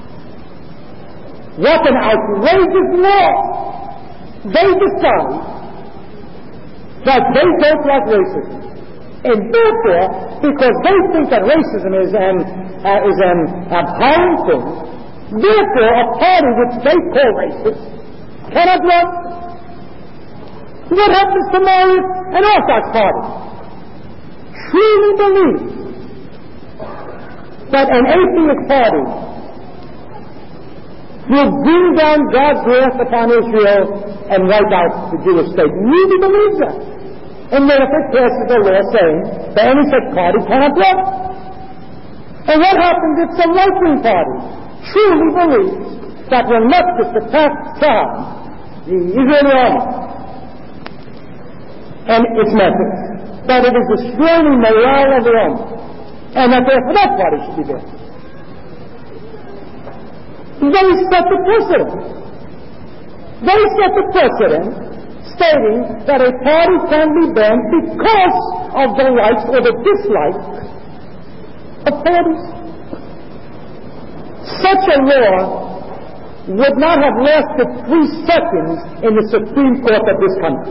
What an outrageous law! They decide that they don't like racism, and therefore, because they think that racism is an uh, is an abhorrent thing, therefore, a party which they call racist cannot run. What happens to my an Orthodox party? Truly believe that an atheist party will bring down God's wrath upon Israel and wipe out the Jewish state. Really believes that. And therefore passes a law saying that any such party cannot run. And what happens if some right-wing party truly believes that when leftists attack Tzahal, the Israeli army, and its methods, that it is destroying the morale of the army, and that therefore that party should be there. They set the precedent. They set the precedent stating that a party can be banned because of the likes or the dislikes of parties. Such a law would not have lasted three seconds in the Supreme Court of this country.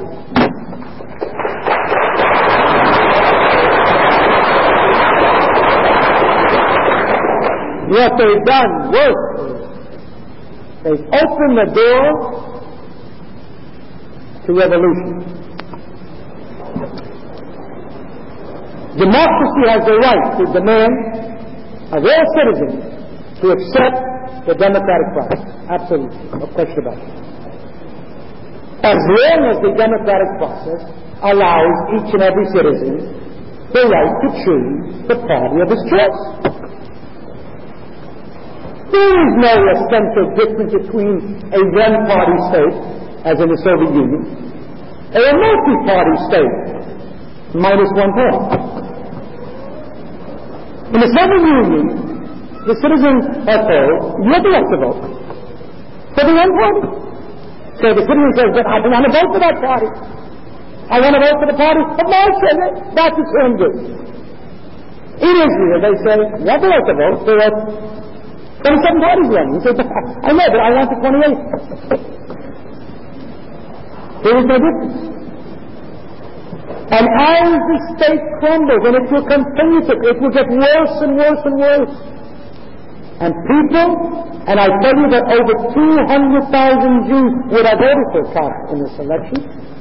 What they've done worse is they've opened the door to revolution. Democracy has the right to demand of all citizens to accept the democratic process. Absolutely. No question about it. As long as the democratic process allows each and every citizen the right to choose the party of his choice. There is no essential difference between a one-party state, as in the Soviet Union, and a multi-party state, minus one party. In the Soviet Union, the citizens are told, you have the right to vote for the one party. So the citizen says, but I don't want to vote for that party. I want to vote for the party of my citizen. That's the same good. In Israel, they say, you have the right to vote for it. twenty-seven parties running. He says, I know, but I want the twenty-eight. There is no difference. And as the state crumbles, and it will continue to, it will get worse and worse and worse. And people, and I tell you that over two hundred thousand Jews would have voted for Trump in this election.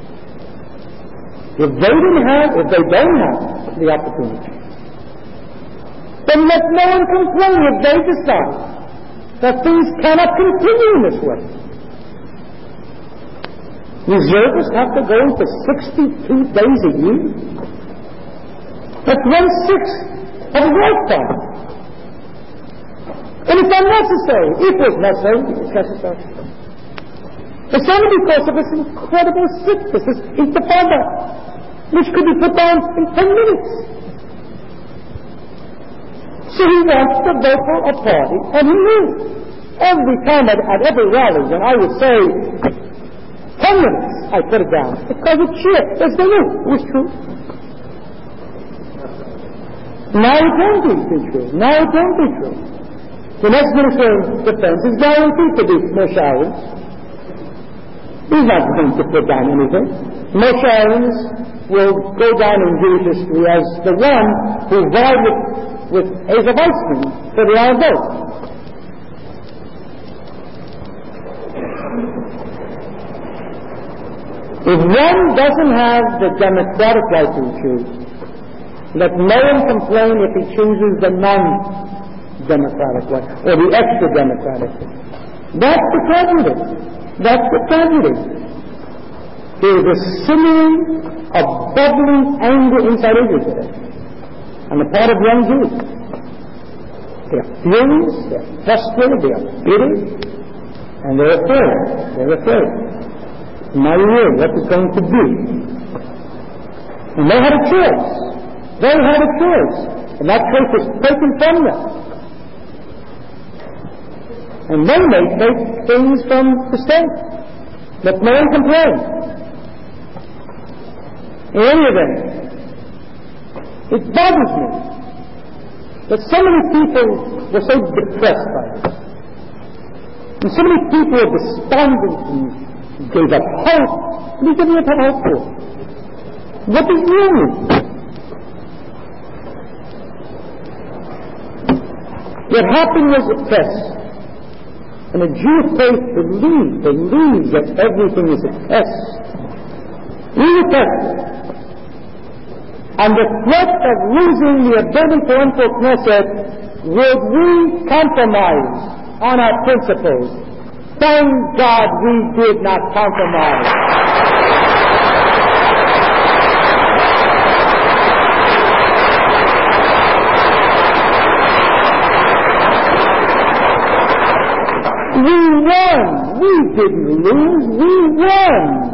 If they didn't have, if they don't have the opportunity, then let no one complain if they decide that things cannot continue in this way. Reservists have to go for sixty-two days a year. That's one-sixth of a lifetime. In And it's unnecessary. If it was necessary, it's necessary. It's only because of this incredible sickness, this intifada, which could be put down in ten minutes. So he wants to vote for a party, and he knew. Every time at, at every rally, when I would say ten minutes, I put it down. Because it's shit. Yes, they knew. It was true. Now it won't be true. Now it won't be true. The next Minister of Defense is guaranteed to be Moshe Aaron. He's not going to put down anything. Moshe Aaron will go down in Jewish history as the one who vied with, with Asa Weizmann for the Iron vote. If one doesn't have the democratic right to choose, let no one complain if he chooses the non-democratic way, or the extra-democratic way. That's the tragedy. That's the tragedy. There is a simmering, a bubbling anger inside Israel today, on the part of young Jews. They're furious, they're frustrated, they're bitter, and they're afraid. They're afraid. Now you hear what it's going to be. And they had a choice. They had a choice. And that choice was taken from them. And then they take things from the state. Let no one complain. In any event, it bothers me that so many people were so depressed by this. And so many people were despondent and gave up hope. What are you giving up hope for? What is wrong? What happened was a test. And a Jew of faith believes, believes that everything is a test. We were tested. And the threat of losing the ability to enter Knesset, would we compromise on our principles? Thank God we did not compromise. We won. We didn't lose. We won.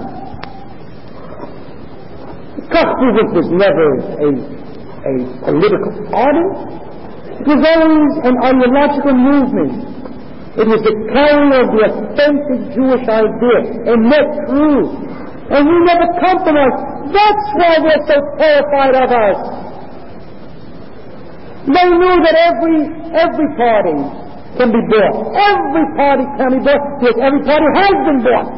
Kochuvik was never a, a political party. It was always an ideological movement. It was the carrying of the authentic Jewish idea and net truth. And we never compromised. That's why they're so terrified of us. They knew that every every party can be bought. Every party can be bought because every party has been bought.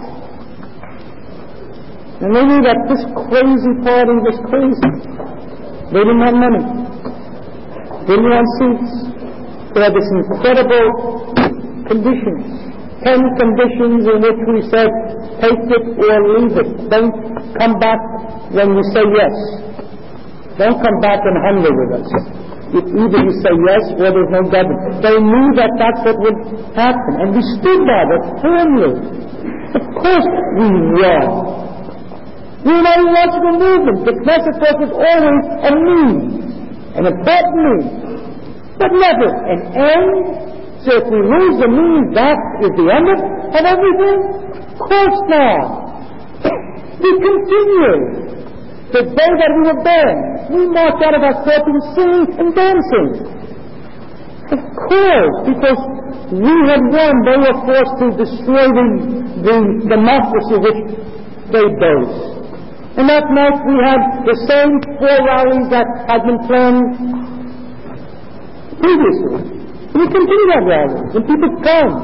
And they knew that this crazy party was crazy. They didn't have money. They didn't have seats. They had this incredible conditions. Ten conditions in which we said, take it or leave it. Don't come back when you say yes. Don't come back in hunger with us. If either you say yes or there's no government. They knew that that's what would happen. And we stood by that firmly. Of course we won. We were not a logical movement. The Knesset was always a means, an important means, but never an end. So if we lose the means, that is the end of, of everything? Of course not. We continue. The day that we were born, we marched out of our courtroom singing and dancing. Of course, because we had won, they were forced to destroy the, the democracy which they boast. And that night we had the same four rallies that had been planned previously. We continue that rallies, and people come.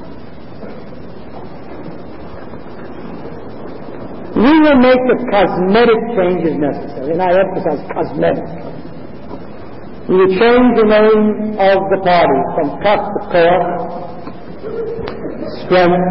We will make the cosmetic changes necessary, and I emphasize cosmetic. We will change the name of the party from Kach to Koach, strength.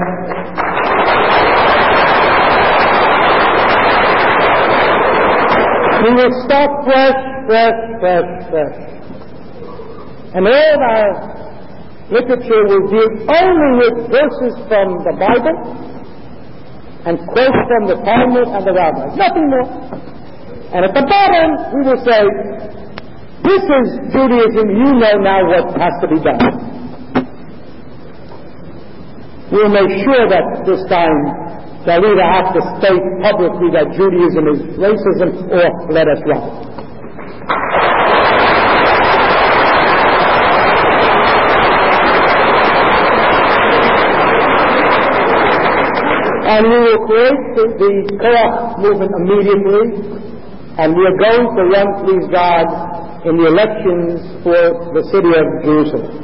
We will start fresh, fresh, fresh, fresh. And all our literature will deal only with verses from the Bible and quotes from the Talmud and the rabbis. Nothing more. And at the bottom, we will say, this is Judaism, you know now what has to be done. we'll make sure that this time they'll either have to state publicly that Judaism is racism or let us run. And we will create the, the co-op movement immediately, and we are going to run, please God, in the elections for the city of Jerusalem.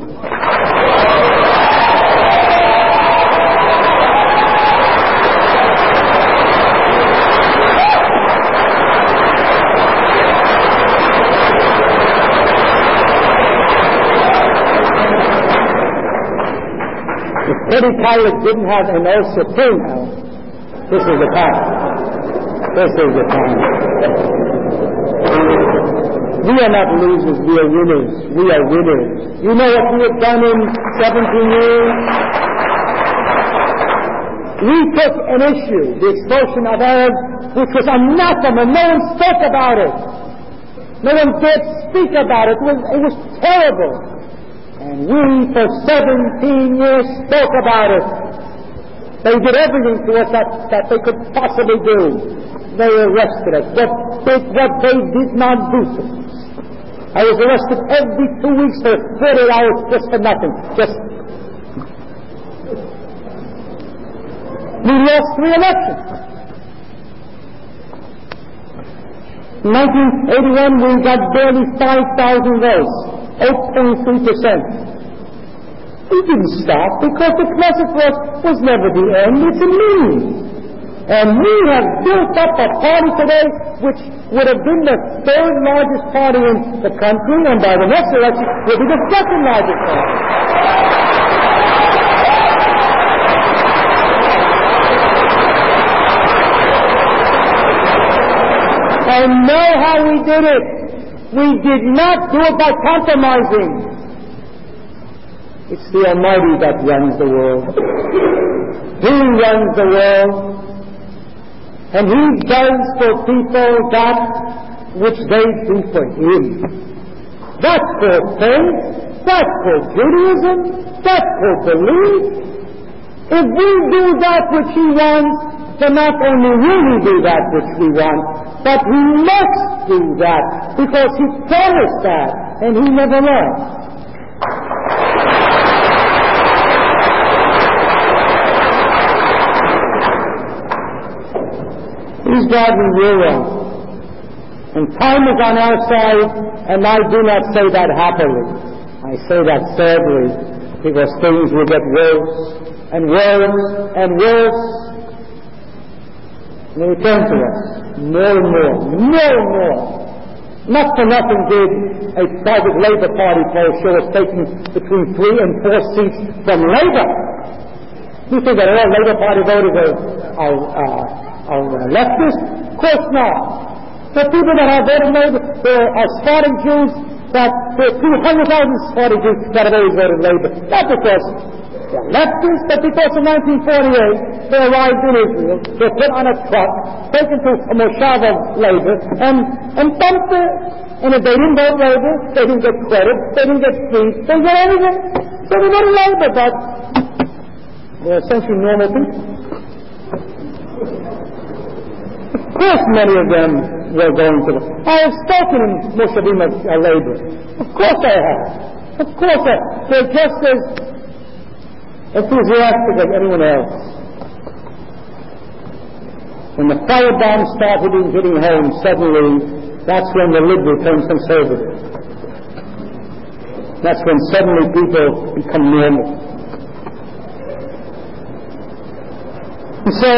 Teddy Pilot didn't have an El Supreme house. This is the time. This is the time. We are not losers, we are winners. We are winners. You know what we have done in seventeen years? We took an issue, the expulsion of Arabs, which was anathema. No one spoke about it. No one dared speak about it. It was, it was terrible. And we, for seventeen years, spoke about it. They did everything to us that, that they could possibly do. They arrested us. What they, what they did not do to us. I was arrested every two weeks for forty hours just for nothing. Just. We lost three elections. In nineteen eighty-one, we got barely five thousand votes. eight point three percent. We didn't stop because the Knesset was, was never the end, it's a means. And we have built up a party today which would have been the third largest party in the country, and by the next election will be the second largest party. I know how we did it. We did not do it by compromising. It's the Almighty that runs the world. He runs the world. And He does for people that which they do for Him. That's for faith. That's for Judaism. That's for belief. If we do that which He wants, then not only will we do that which we want, but we must do that, because He promised that, and He never lied. Please God, we will run. And time is on our side, and I do not say that happily. I say that sadly, because things will get worse, and worse, and worse. And they turn to us. More and more, more and more. Not for nothing did a private Labour Party poll show us taking between three and four seats from Labour. You think that all Labour Party voters are, are, uh, are leftists? Of course not. The people that have voted Labour, there are Sephardic Jews, that there are two hundred thousand Sephardic Jews that have always voted Labour. Not because they're leftists, but because in nineteen forty-eight they arrived in Israel, they were put on a truck, taken to a moshav of Labour, and, and dumped it. And if they didn't vote Labour, they didn't get credit, they didn't get fees, they didn't get anything. So they voted Labour, but they're essentially normal people. Of course many of them were going to the... I have spoken in Moshavim of uh, Labour. Of course I have. Of course I have. They're just as enthusiastic as anyone else. When the firebomb started hitting home, suddenly, that's when the liberal turns conservative. That's when suddenly people become normal. And so,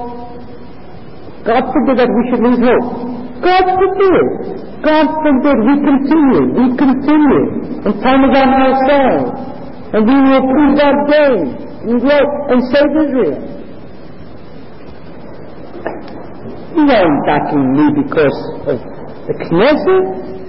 God forbid that we should lose hope. God forbid. God forbid. We continue. We continue. And time is on our side. And we will prove that day. And grow and save Israel. You aren't backing me because of the Knesset.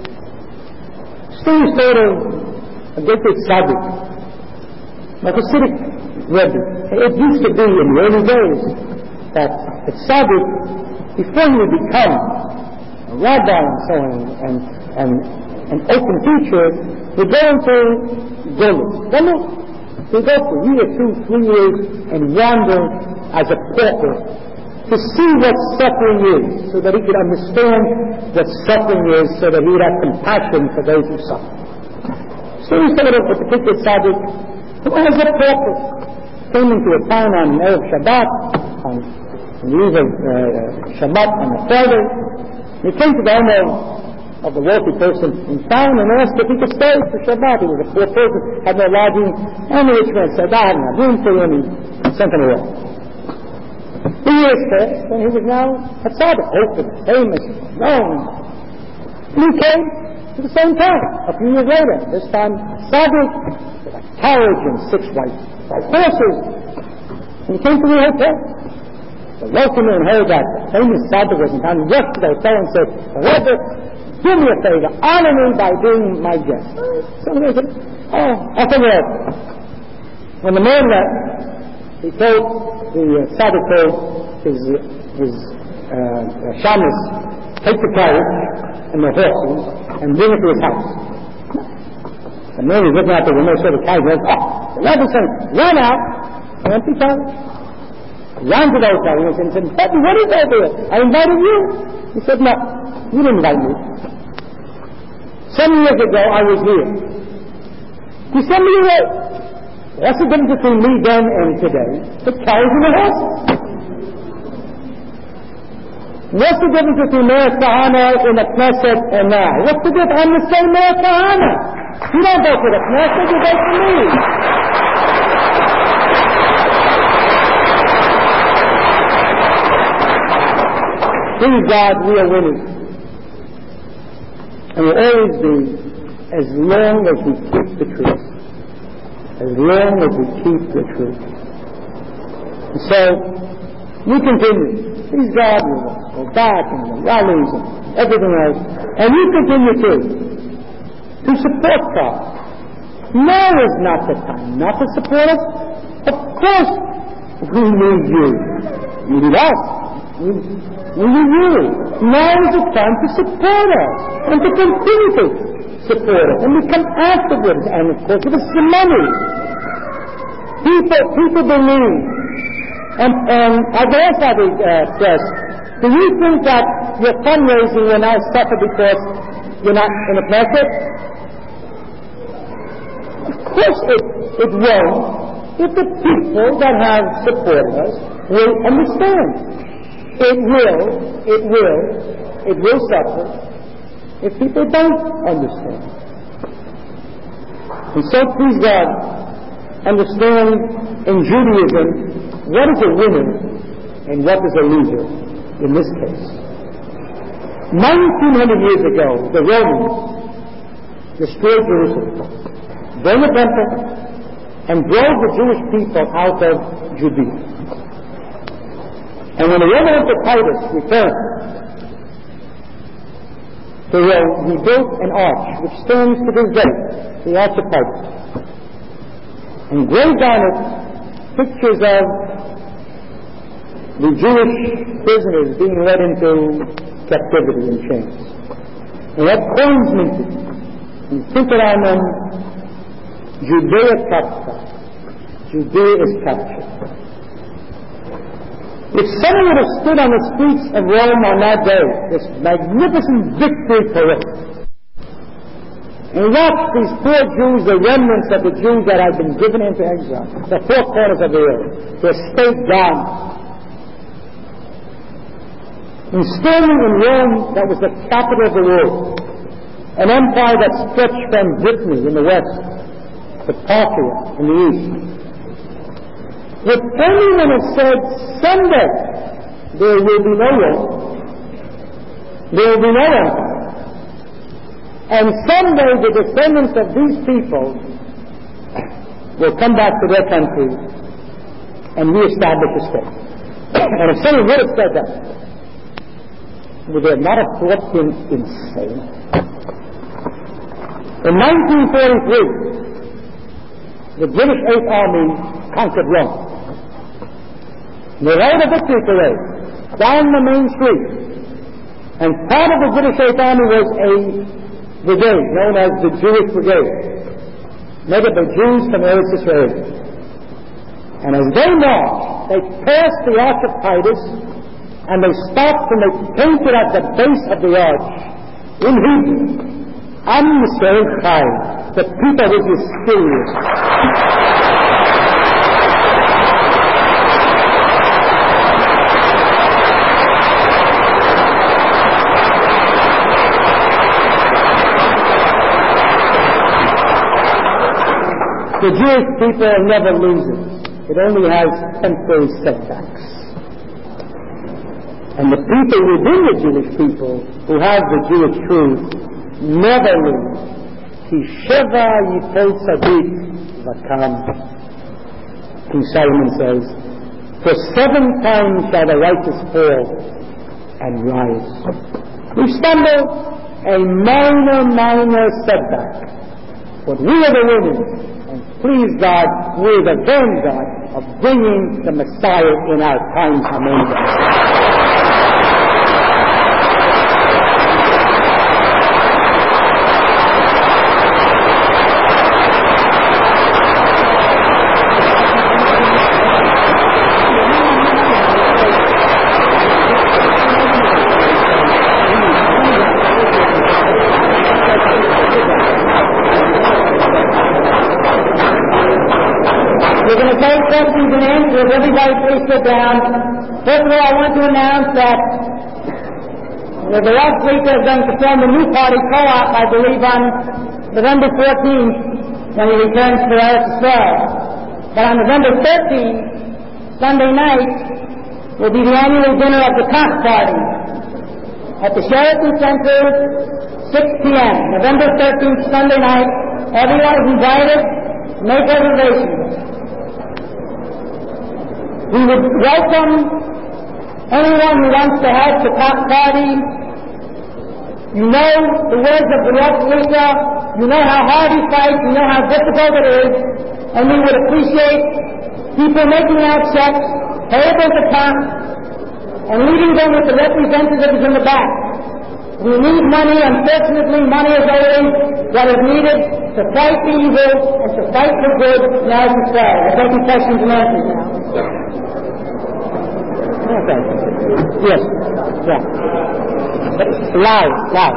Stay sort of a great big tzaddik. Like a Hasidic Rebbe. It used to be in the early days that the tzaddik, before you become a rabbi and so on, and, and an open teacher, you go into Golus. to go for a year, two, three years, and wander as a pauper to see what suffering is, so that he could understand what suffering is, so that he would have compassion for those who suffer. So he said of a particular tzaddik who was a pauper, came into a town on Erev Shabbat, on the eve of uh, Shabbat on a Friday. He came to the owner of the wealthy person in town and asked if he could stay for Shabbat. He was a poor person, had no lodging, and the rich man said, I have no room for him, and sent him away. Two years passed, and he was now a tzaddik, open, famous, known. And he came to the same town a few years later. This time, tzaddik, with a carriage and six white, white horses. And he came to the hotel. The local man heard that the famous tzaddik was in town. He rushed to the hotel and said, Rebbe, do me a favor, honor me by being my guest. Somebody said, oh, I said, well, when the man left, he told the uh, tzaddik told his, his uh, shamus, take the carriage and the horses and bring it to his house. The man was looking out the window, saw the carriage, and said, oh, the Rebbe said, run out, an empty carriage. Ran to the hotel and said, Rebbe, what is that there? I invited you. He said, no, you didn't invite me. Some years ago, I was here. You sent me away. What's the difference between me then and today? The carriage and the horses. What's the difference between Meir Kahana in the Knesset and now? What's the difference? I'm the same Meir Kahana. You don't go to the Knesset, you go to me. Please God, we are winners. And will always be, as long as we keep the truth. As long as we keep the truth. And so, we continue. Please God, we will go back and the rallies and everything else. And we continue to, to support God. Now is not the time not to support us. Of course, we need you. You need us. We, we need you. Now is the time to support us and to continue to support us. And we come afterwards, and of course, give us some money. People, people believe. And, and I can ask the uh, press, do you think that your fundraising will now suffer because you're not in a Knesset? Of course it, it won't, if the people that have supported us will understand. It will, it will, it will suffer if people don't understand. And so please God, understand in Judaism what is a winner and what is a loser in this case. nineteen hundred years ago, the Romans destroyed Jerusalem, burned the temple, and drove the Jewish people out of Judea. And when the Roman Emperor Titus returned to Rome, he built an arch which stands to this day, the Arch of Titus. And engraved on it pictures of the Jewish prisoners being led into captivity in chains. And had coins minted, and printed on them, Judea capta. Judea is captured. If someone would have stood on the streets of Rome on that day, this magnificent victory parade, and watched these poor Jews, the remnants of the Jews that had been driven into exile, the four corners of the earth, their state gone, and standing in Rome, that was the capital of the world, an empire that stretched from Brittany in the west to Parthia in the east. If anyone had said, someday there will be no Rome, there will be no empire, and someday the descendants of these people will come back to their country and reestablish the state. And if someone would have said that, would they not have thought him insane? In nineteen forty-three, the British Eighth Army conquered Rome. They rode a victory parade down the main street. And part of the British Eighth Army was a brigade known as the Jewish Brigade, made up of Jews from Eretz Israel. And as they marched, they passed the Arch of Titus, and they stopped and they painted at the base of the arch, in Hebrew, Am Yisrael Chai, the people which is still here. The Jewish people never loses. It only has temporary setbacks. And the people within the Jewish people who have the Jewish truth never lose. Ki sheva yipol tzadik v'kam. King Solomon says, for seven times shall the righteous fall and rise. We stumble, a minor, minor setback. But we are the winners. And please God, we're the vanguard of bringing the Messiah in our times among us. Questions and answers. Everybody please sit down. First of all, I want to announce that the last week they're going to form a new party co-op, I believe, on November fourteenth, when he returns to Eretz Yisrael. But on November thirteenth, Sunday night, will be the annual dinner of the Koch Party at the Sheraton Center, six p.m. November thirteenth, Sunday night. Everyone is invited. Make reservations. We would welcome anyone who wants to help the Koch Party. You know the words of the Rosh Lisa. You know how hard he fights. You know how difficult it is. And we would appreciate people making out checks, payable to Koch, and leaving them with the representatives in the back. We need money. Unfortunately, money is always what is needed to fight the evil and to fight the good in Eretz Yisrael. We're taking questions and answers now. Okay. Yes. Yeah. Loud. Loud.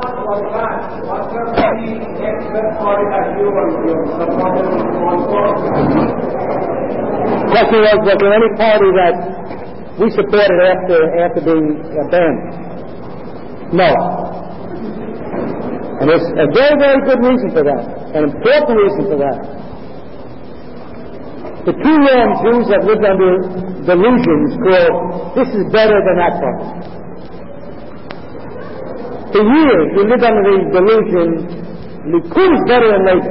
Question was, was there any party that we supported after after being uh, banned? No. And there's a very, very good reason for that. An important reason for that. The two wrong Jews that lived under delusions called, this is better than that part. For years we lived under the delusion, Likud is better than Labour.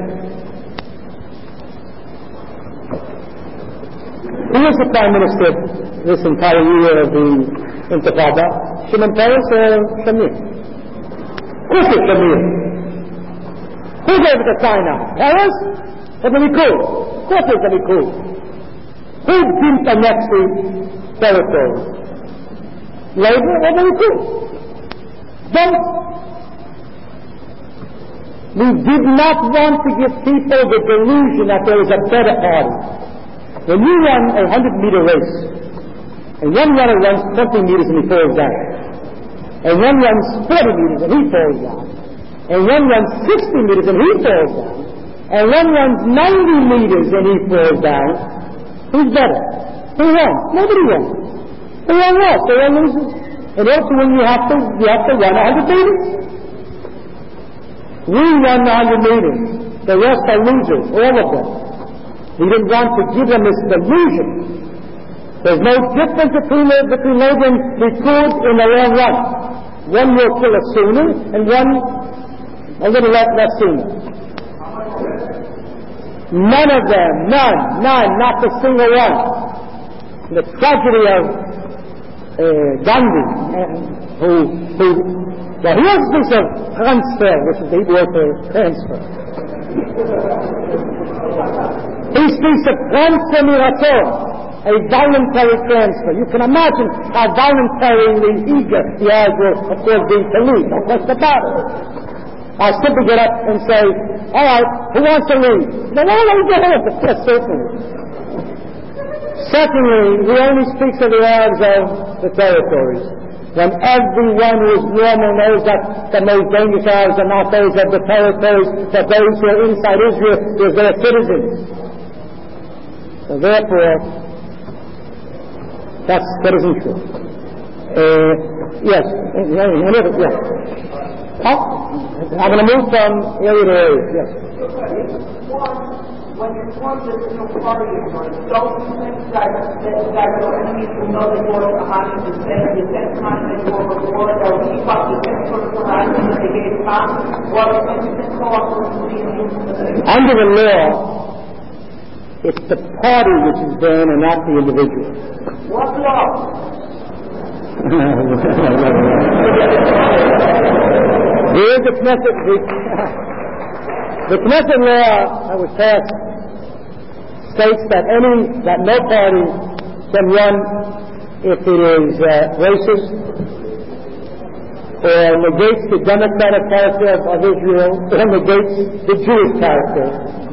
Who was the Prime Minister this entire year of the Intifada? Shimon Peres or Shamir? Of course it's Shamir. Who gave it a sign out? Peres or the Likud? Of course it's the Likud. Who didn't annex the territory? Labour or the Likud? Don't. We did not want to give people the delusion that there is a better party. When you run a hundred meter race, and one runner runs twenty meters and he falls down, and one runs forty meters and he falls down, and one runs sixty meters and he falls down, and one runs ninety meters and he falls down, who's better? Who won? Nobody won. They all lost. They all losers. And also when you have to, you have to run a hundred meters. We run a hundred meters. The rest are losers, all of them. We didn't want to give them this delusion. There's no difference between between Labour and Likud in the long run. One will kill us sooner, and one a little less, less sooner. None of them, none, none, not a single one. The tragedy of uh, Gandhi, uh, who, who, well, here's a piece of transfer, which is the Hebrew word for transfer. He speaks of transfer miraton, a voluntary transfer. You can imagine how voluntarily eager the eyes will, of course, be to leave. No question about it. I'll simply get up and say, all right, who wants to leave? No, no, no, go ahead. Yes, certainly. Secondly, he only speaks of the Arabs of the territories, when everyone who is normal knows that the most dangerous Arabs are not those of the territories, but those who are inside Israel, because they are citizens. So therefore, that's, that isn't true. Uh, yes, yes. Oh, I'm going to move from area to area, yes. When you're formed as a new party, don't you think that, that, that your enemies will know that you're a Hamas and say the same time that you were before, they'll keep up the same sort of harassment that they gave time? Or when you think so often under the law, it's the party which is banned and not the individual. What law? There is a Knesset, the, the Knesset law that was passed states that any, that no party can run if it is uh, racist or negates the democratic character of, of Israel or negates the Jewish character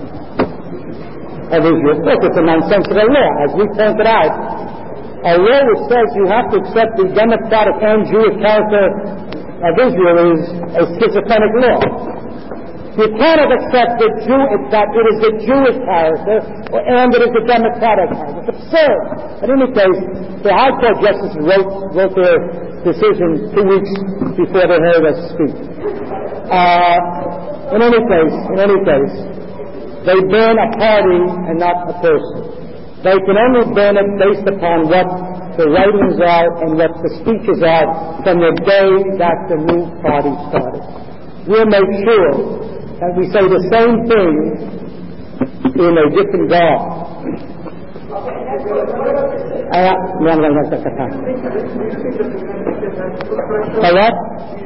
of Israel. Look, it's a nonsensical law. As we pointed out, a law which says you have to accept the democratic and Jewish character of Israel is a schizophrenic law. You cannot accept the Jew, that it is the Jewish character and it is the democratic character. It's absurd. In any case, the High Court justices wrote, wrote their decision two weeks before they heard us speak. Uh, in any case, in any case, they ban a party and not a person. They can only ban it based upon what the writings are and what the speeches are from the day that the new party started. We'll make sure that we say the same thing in a different garb. Uh, no, no, no, that's the time. So what?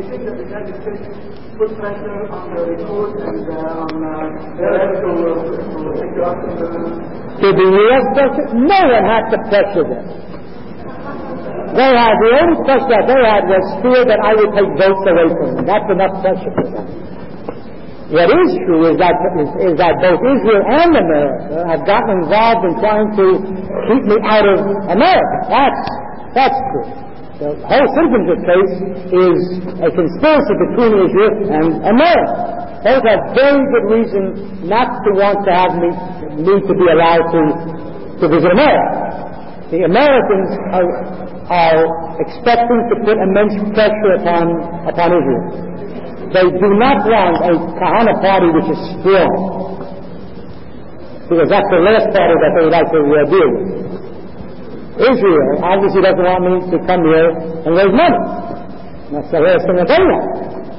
Put pressure on the report and uh, on uh, their to take you up in the... Did the U S pressure? No one had to pressure them. They had, the only pressure that they had was fear that I would take votes away from them. That's enough pressure for them. What is true is that, is, is that both Israel and America have gotten involved in trying to keep me out of America. That's, that's true. The whole citizenship case is a conspiracy between Israel and America. Both have very good reason not to want to have me, me to be allowed to, to visit America. The Americans are, are expecting to put immense pressure upon, upon Israel. They do not want a Kahana party which is strong, because that's the last party that they would like to uh, deal with. Israel obviously doesn't want me to come here and raise money. That's the last thing that they want.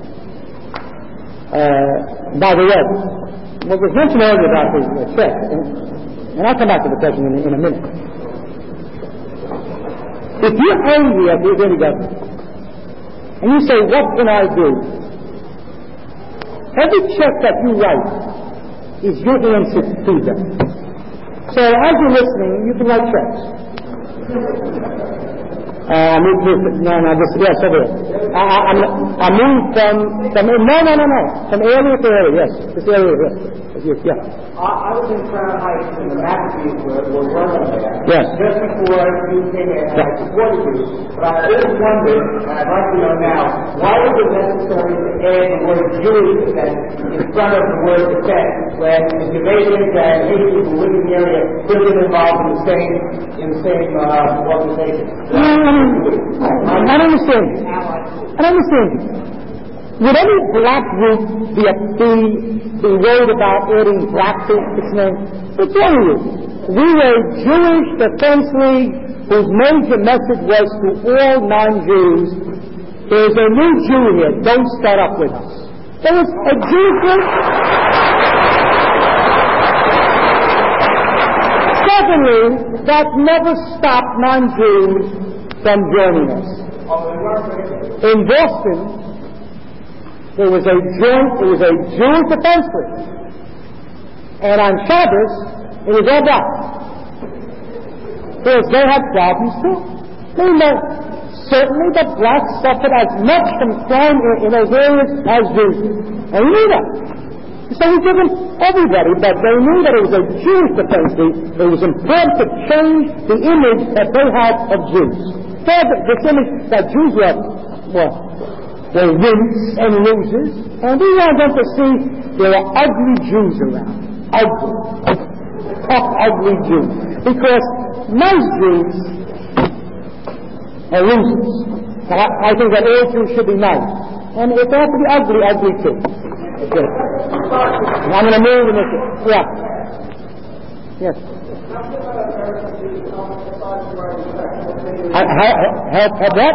Uh, by the way, what was mentioned earlier about the uh, check, and, and I'll come back to the question in, in a minute. If you're angry at the Israeli government, and you say, what can I do? Every check that you write is your answer to them. So as you're listening, you can write checks. Uh, I moved this, no, no, this, yes, over here. I, I, I'm, I moved from, from, no, no, no, no, from area to area, yes, this area, yes, yes, yeah. I, I was in Crown Heights when the Maccabees were, were running there. Yes. Just before you came in, and I supported you. But I always wondered, and I'd like to know now, why was it necessary to add the word Jewish defense in front of the word defense, when the Canadians and Haitians who live in the area could have been involved in the same, in the same uh, organization? I don't understand. I don't understand. Would any black group be, a, be, be worried about adding black to its name? What's wrong with you? We were a Jewish Defense League whose major message was to all non-Jews, there's a new Jew here, don't start up with us. There was a Jewish group. Secondly, that never stopped non-Jews from joining us. In Boston, there was a joint, it was a Jewish Defense League. And on Shabbos, it was all black. Because they had problems too. They know, certainly the blacks suffered as much from crime in, in those areas as Jews. And you knew that. So we give them everybody, but they knew that it was a Jewish propensity. It was important to change the image that they had of Jews. They had this image that Jews were, well, they wimps and losers, and we wanted them to see there were ugly Jews around. Ugly. Tough, ugly Jews. Because nice Jews are losers. And I, I think that all Jews should be nice. And if they have to be ugly, ugly too. Okay. I'm going to move in this. Yeah. Yes. Have, have, have what?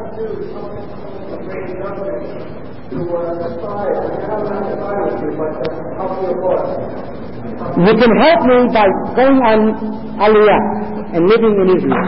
You can help me by going on Aliyah and living in Israel.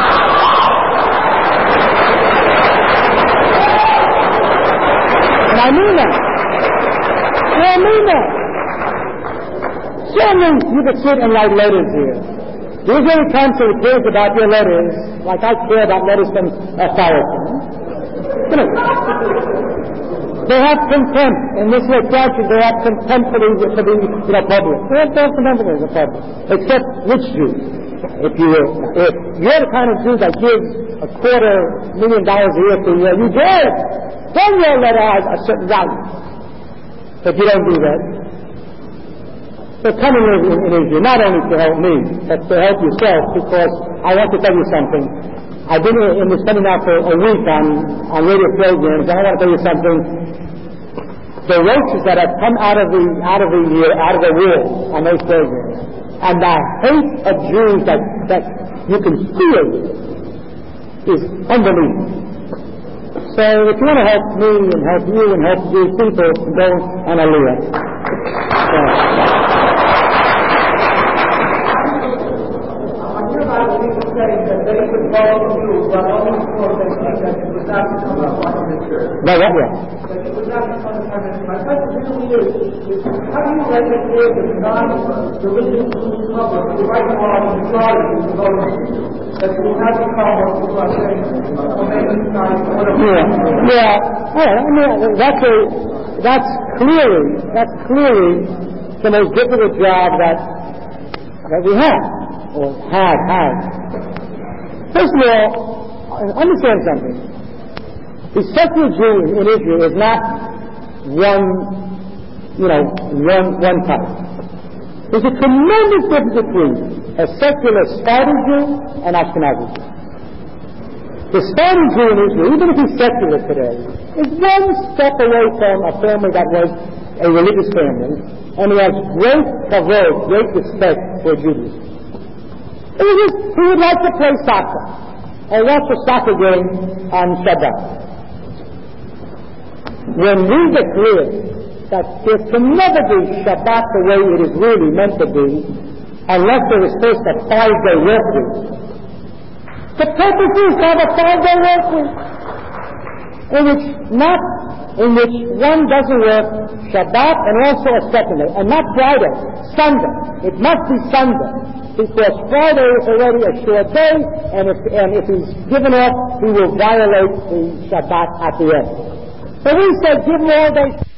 And I mean that. I mean that. Certainly you could sit and write letters here. The Israeli council cares about your letters like I care about letters from authority. You know, they have contempt. In this statute, they have contempt for the, for the you know, public. They have contempt for the public. Except which Jews? If you were, if you're the kind of Jew that gives a quarter million dollars a year to you, you give. Then your letter has a certain value. But you don't do that. So come in, in, in Israel, not only to help me, but to help yourself, because I want to tell you something. I've been in this seminar for a week on, on radio programs, and I want to tell you something. The roaches that have come out of the out of the uh, out of the wall on those programs, and the hate of Jews that, that you can feel is unbelievable. So if you want to help me and help you and help Jewish people, go on Aliyah. So. Well, what, yeah. My question really is, is how do you let it clear that non-religious public, the right law and majority is voting that you will not become what people are saying, yeah, yeah, well, I mean, that's a, that's clearly, that's clearly the most difficult job that, that we have, or have, have. First of all, understand something. The secular Jew in Israel is not one, you know, one, one type. There's a tremendous difference between a secular Sephardi Jew and Ashkenazi Jew. The Sephardi Jew in Israel, even if he's secular today, is one step away from a family that was a religious family, and he has great kavod, great respect for Judaism. He would, he would like to play soccer, or watch a soccer game on Shabbat. When we declare that there can never be Shabbat the way it is really meant to be, unless there is first a five-day work week. The purpose is to have a five-day work week, in which not, in which one doesn't work Shabbat and also a second day, and not Friday, Sunday. It must be Sunday, because Friday is already a short day, and if, and if he's given off, he will violate the Shabbat at the end. So we said, give him all day.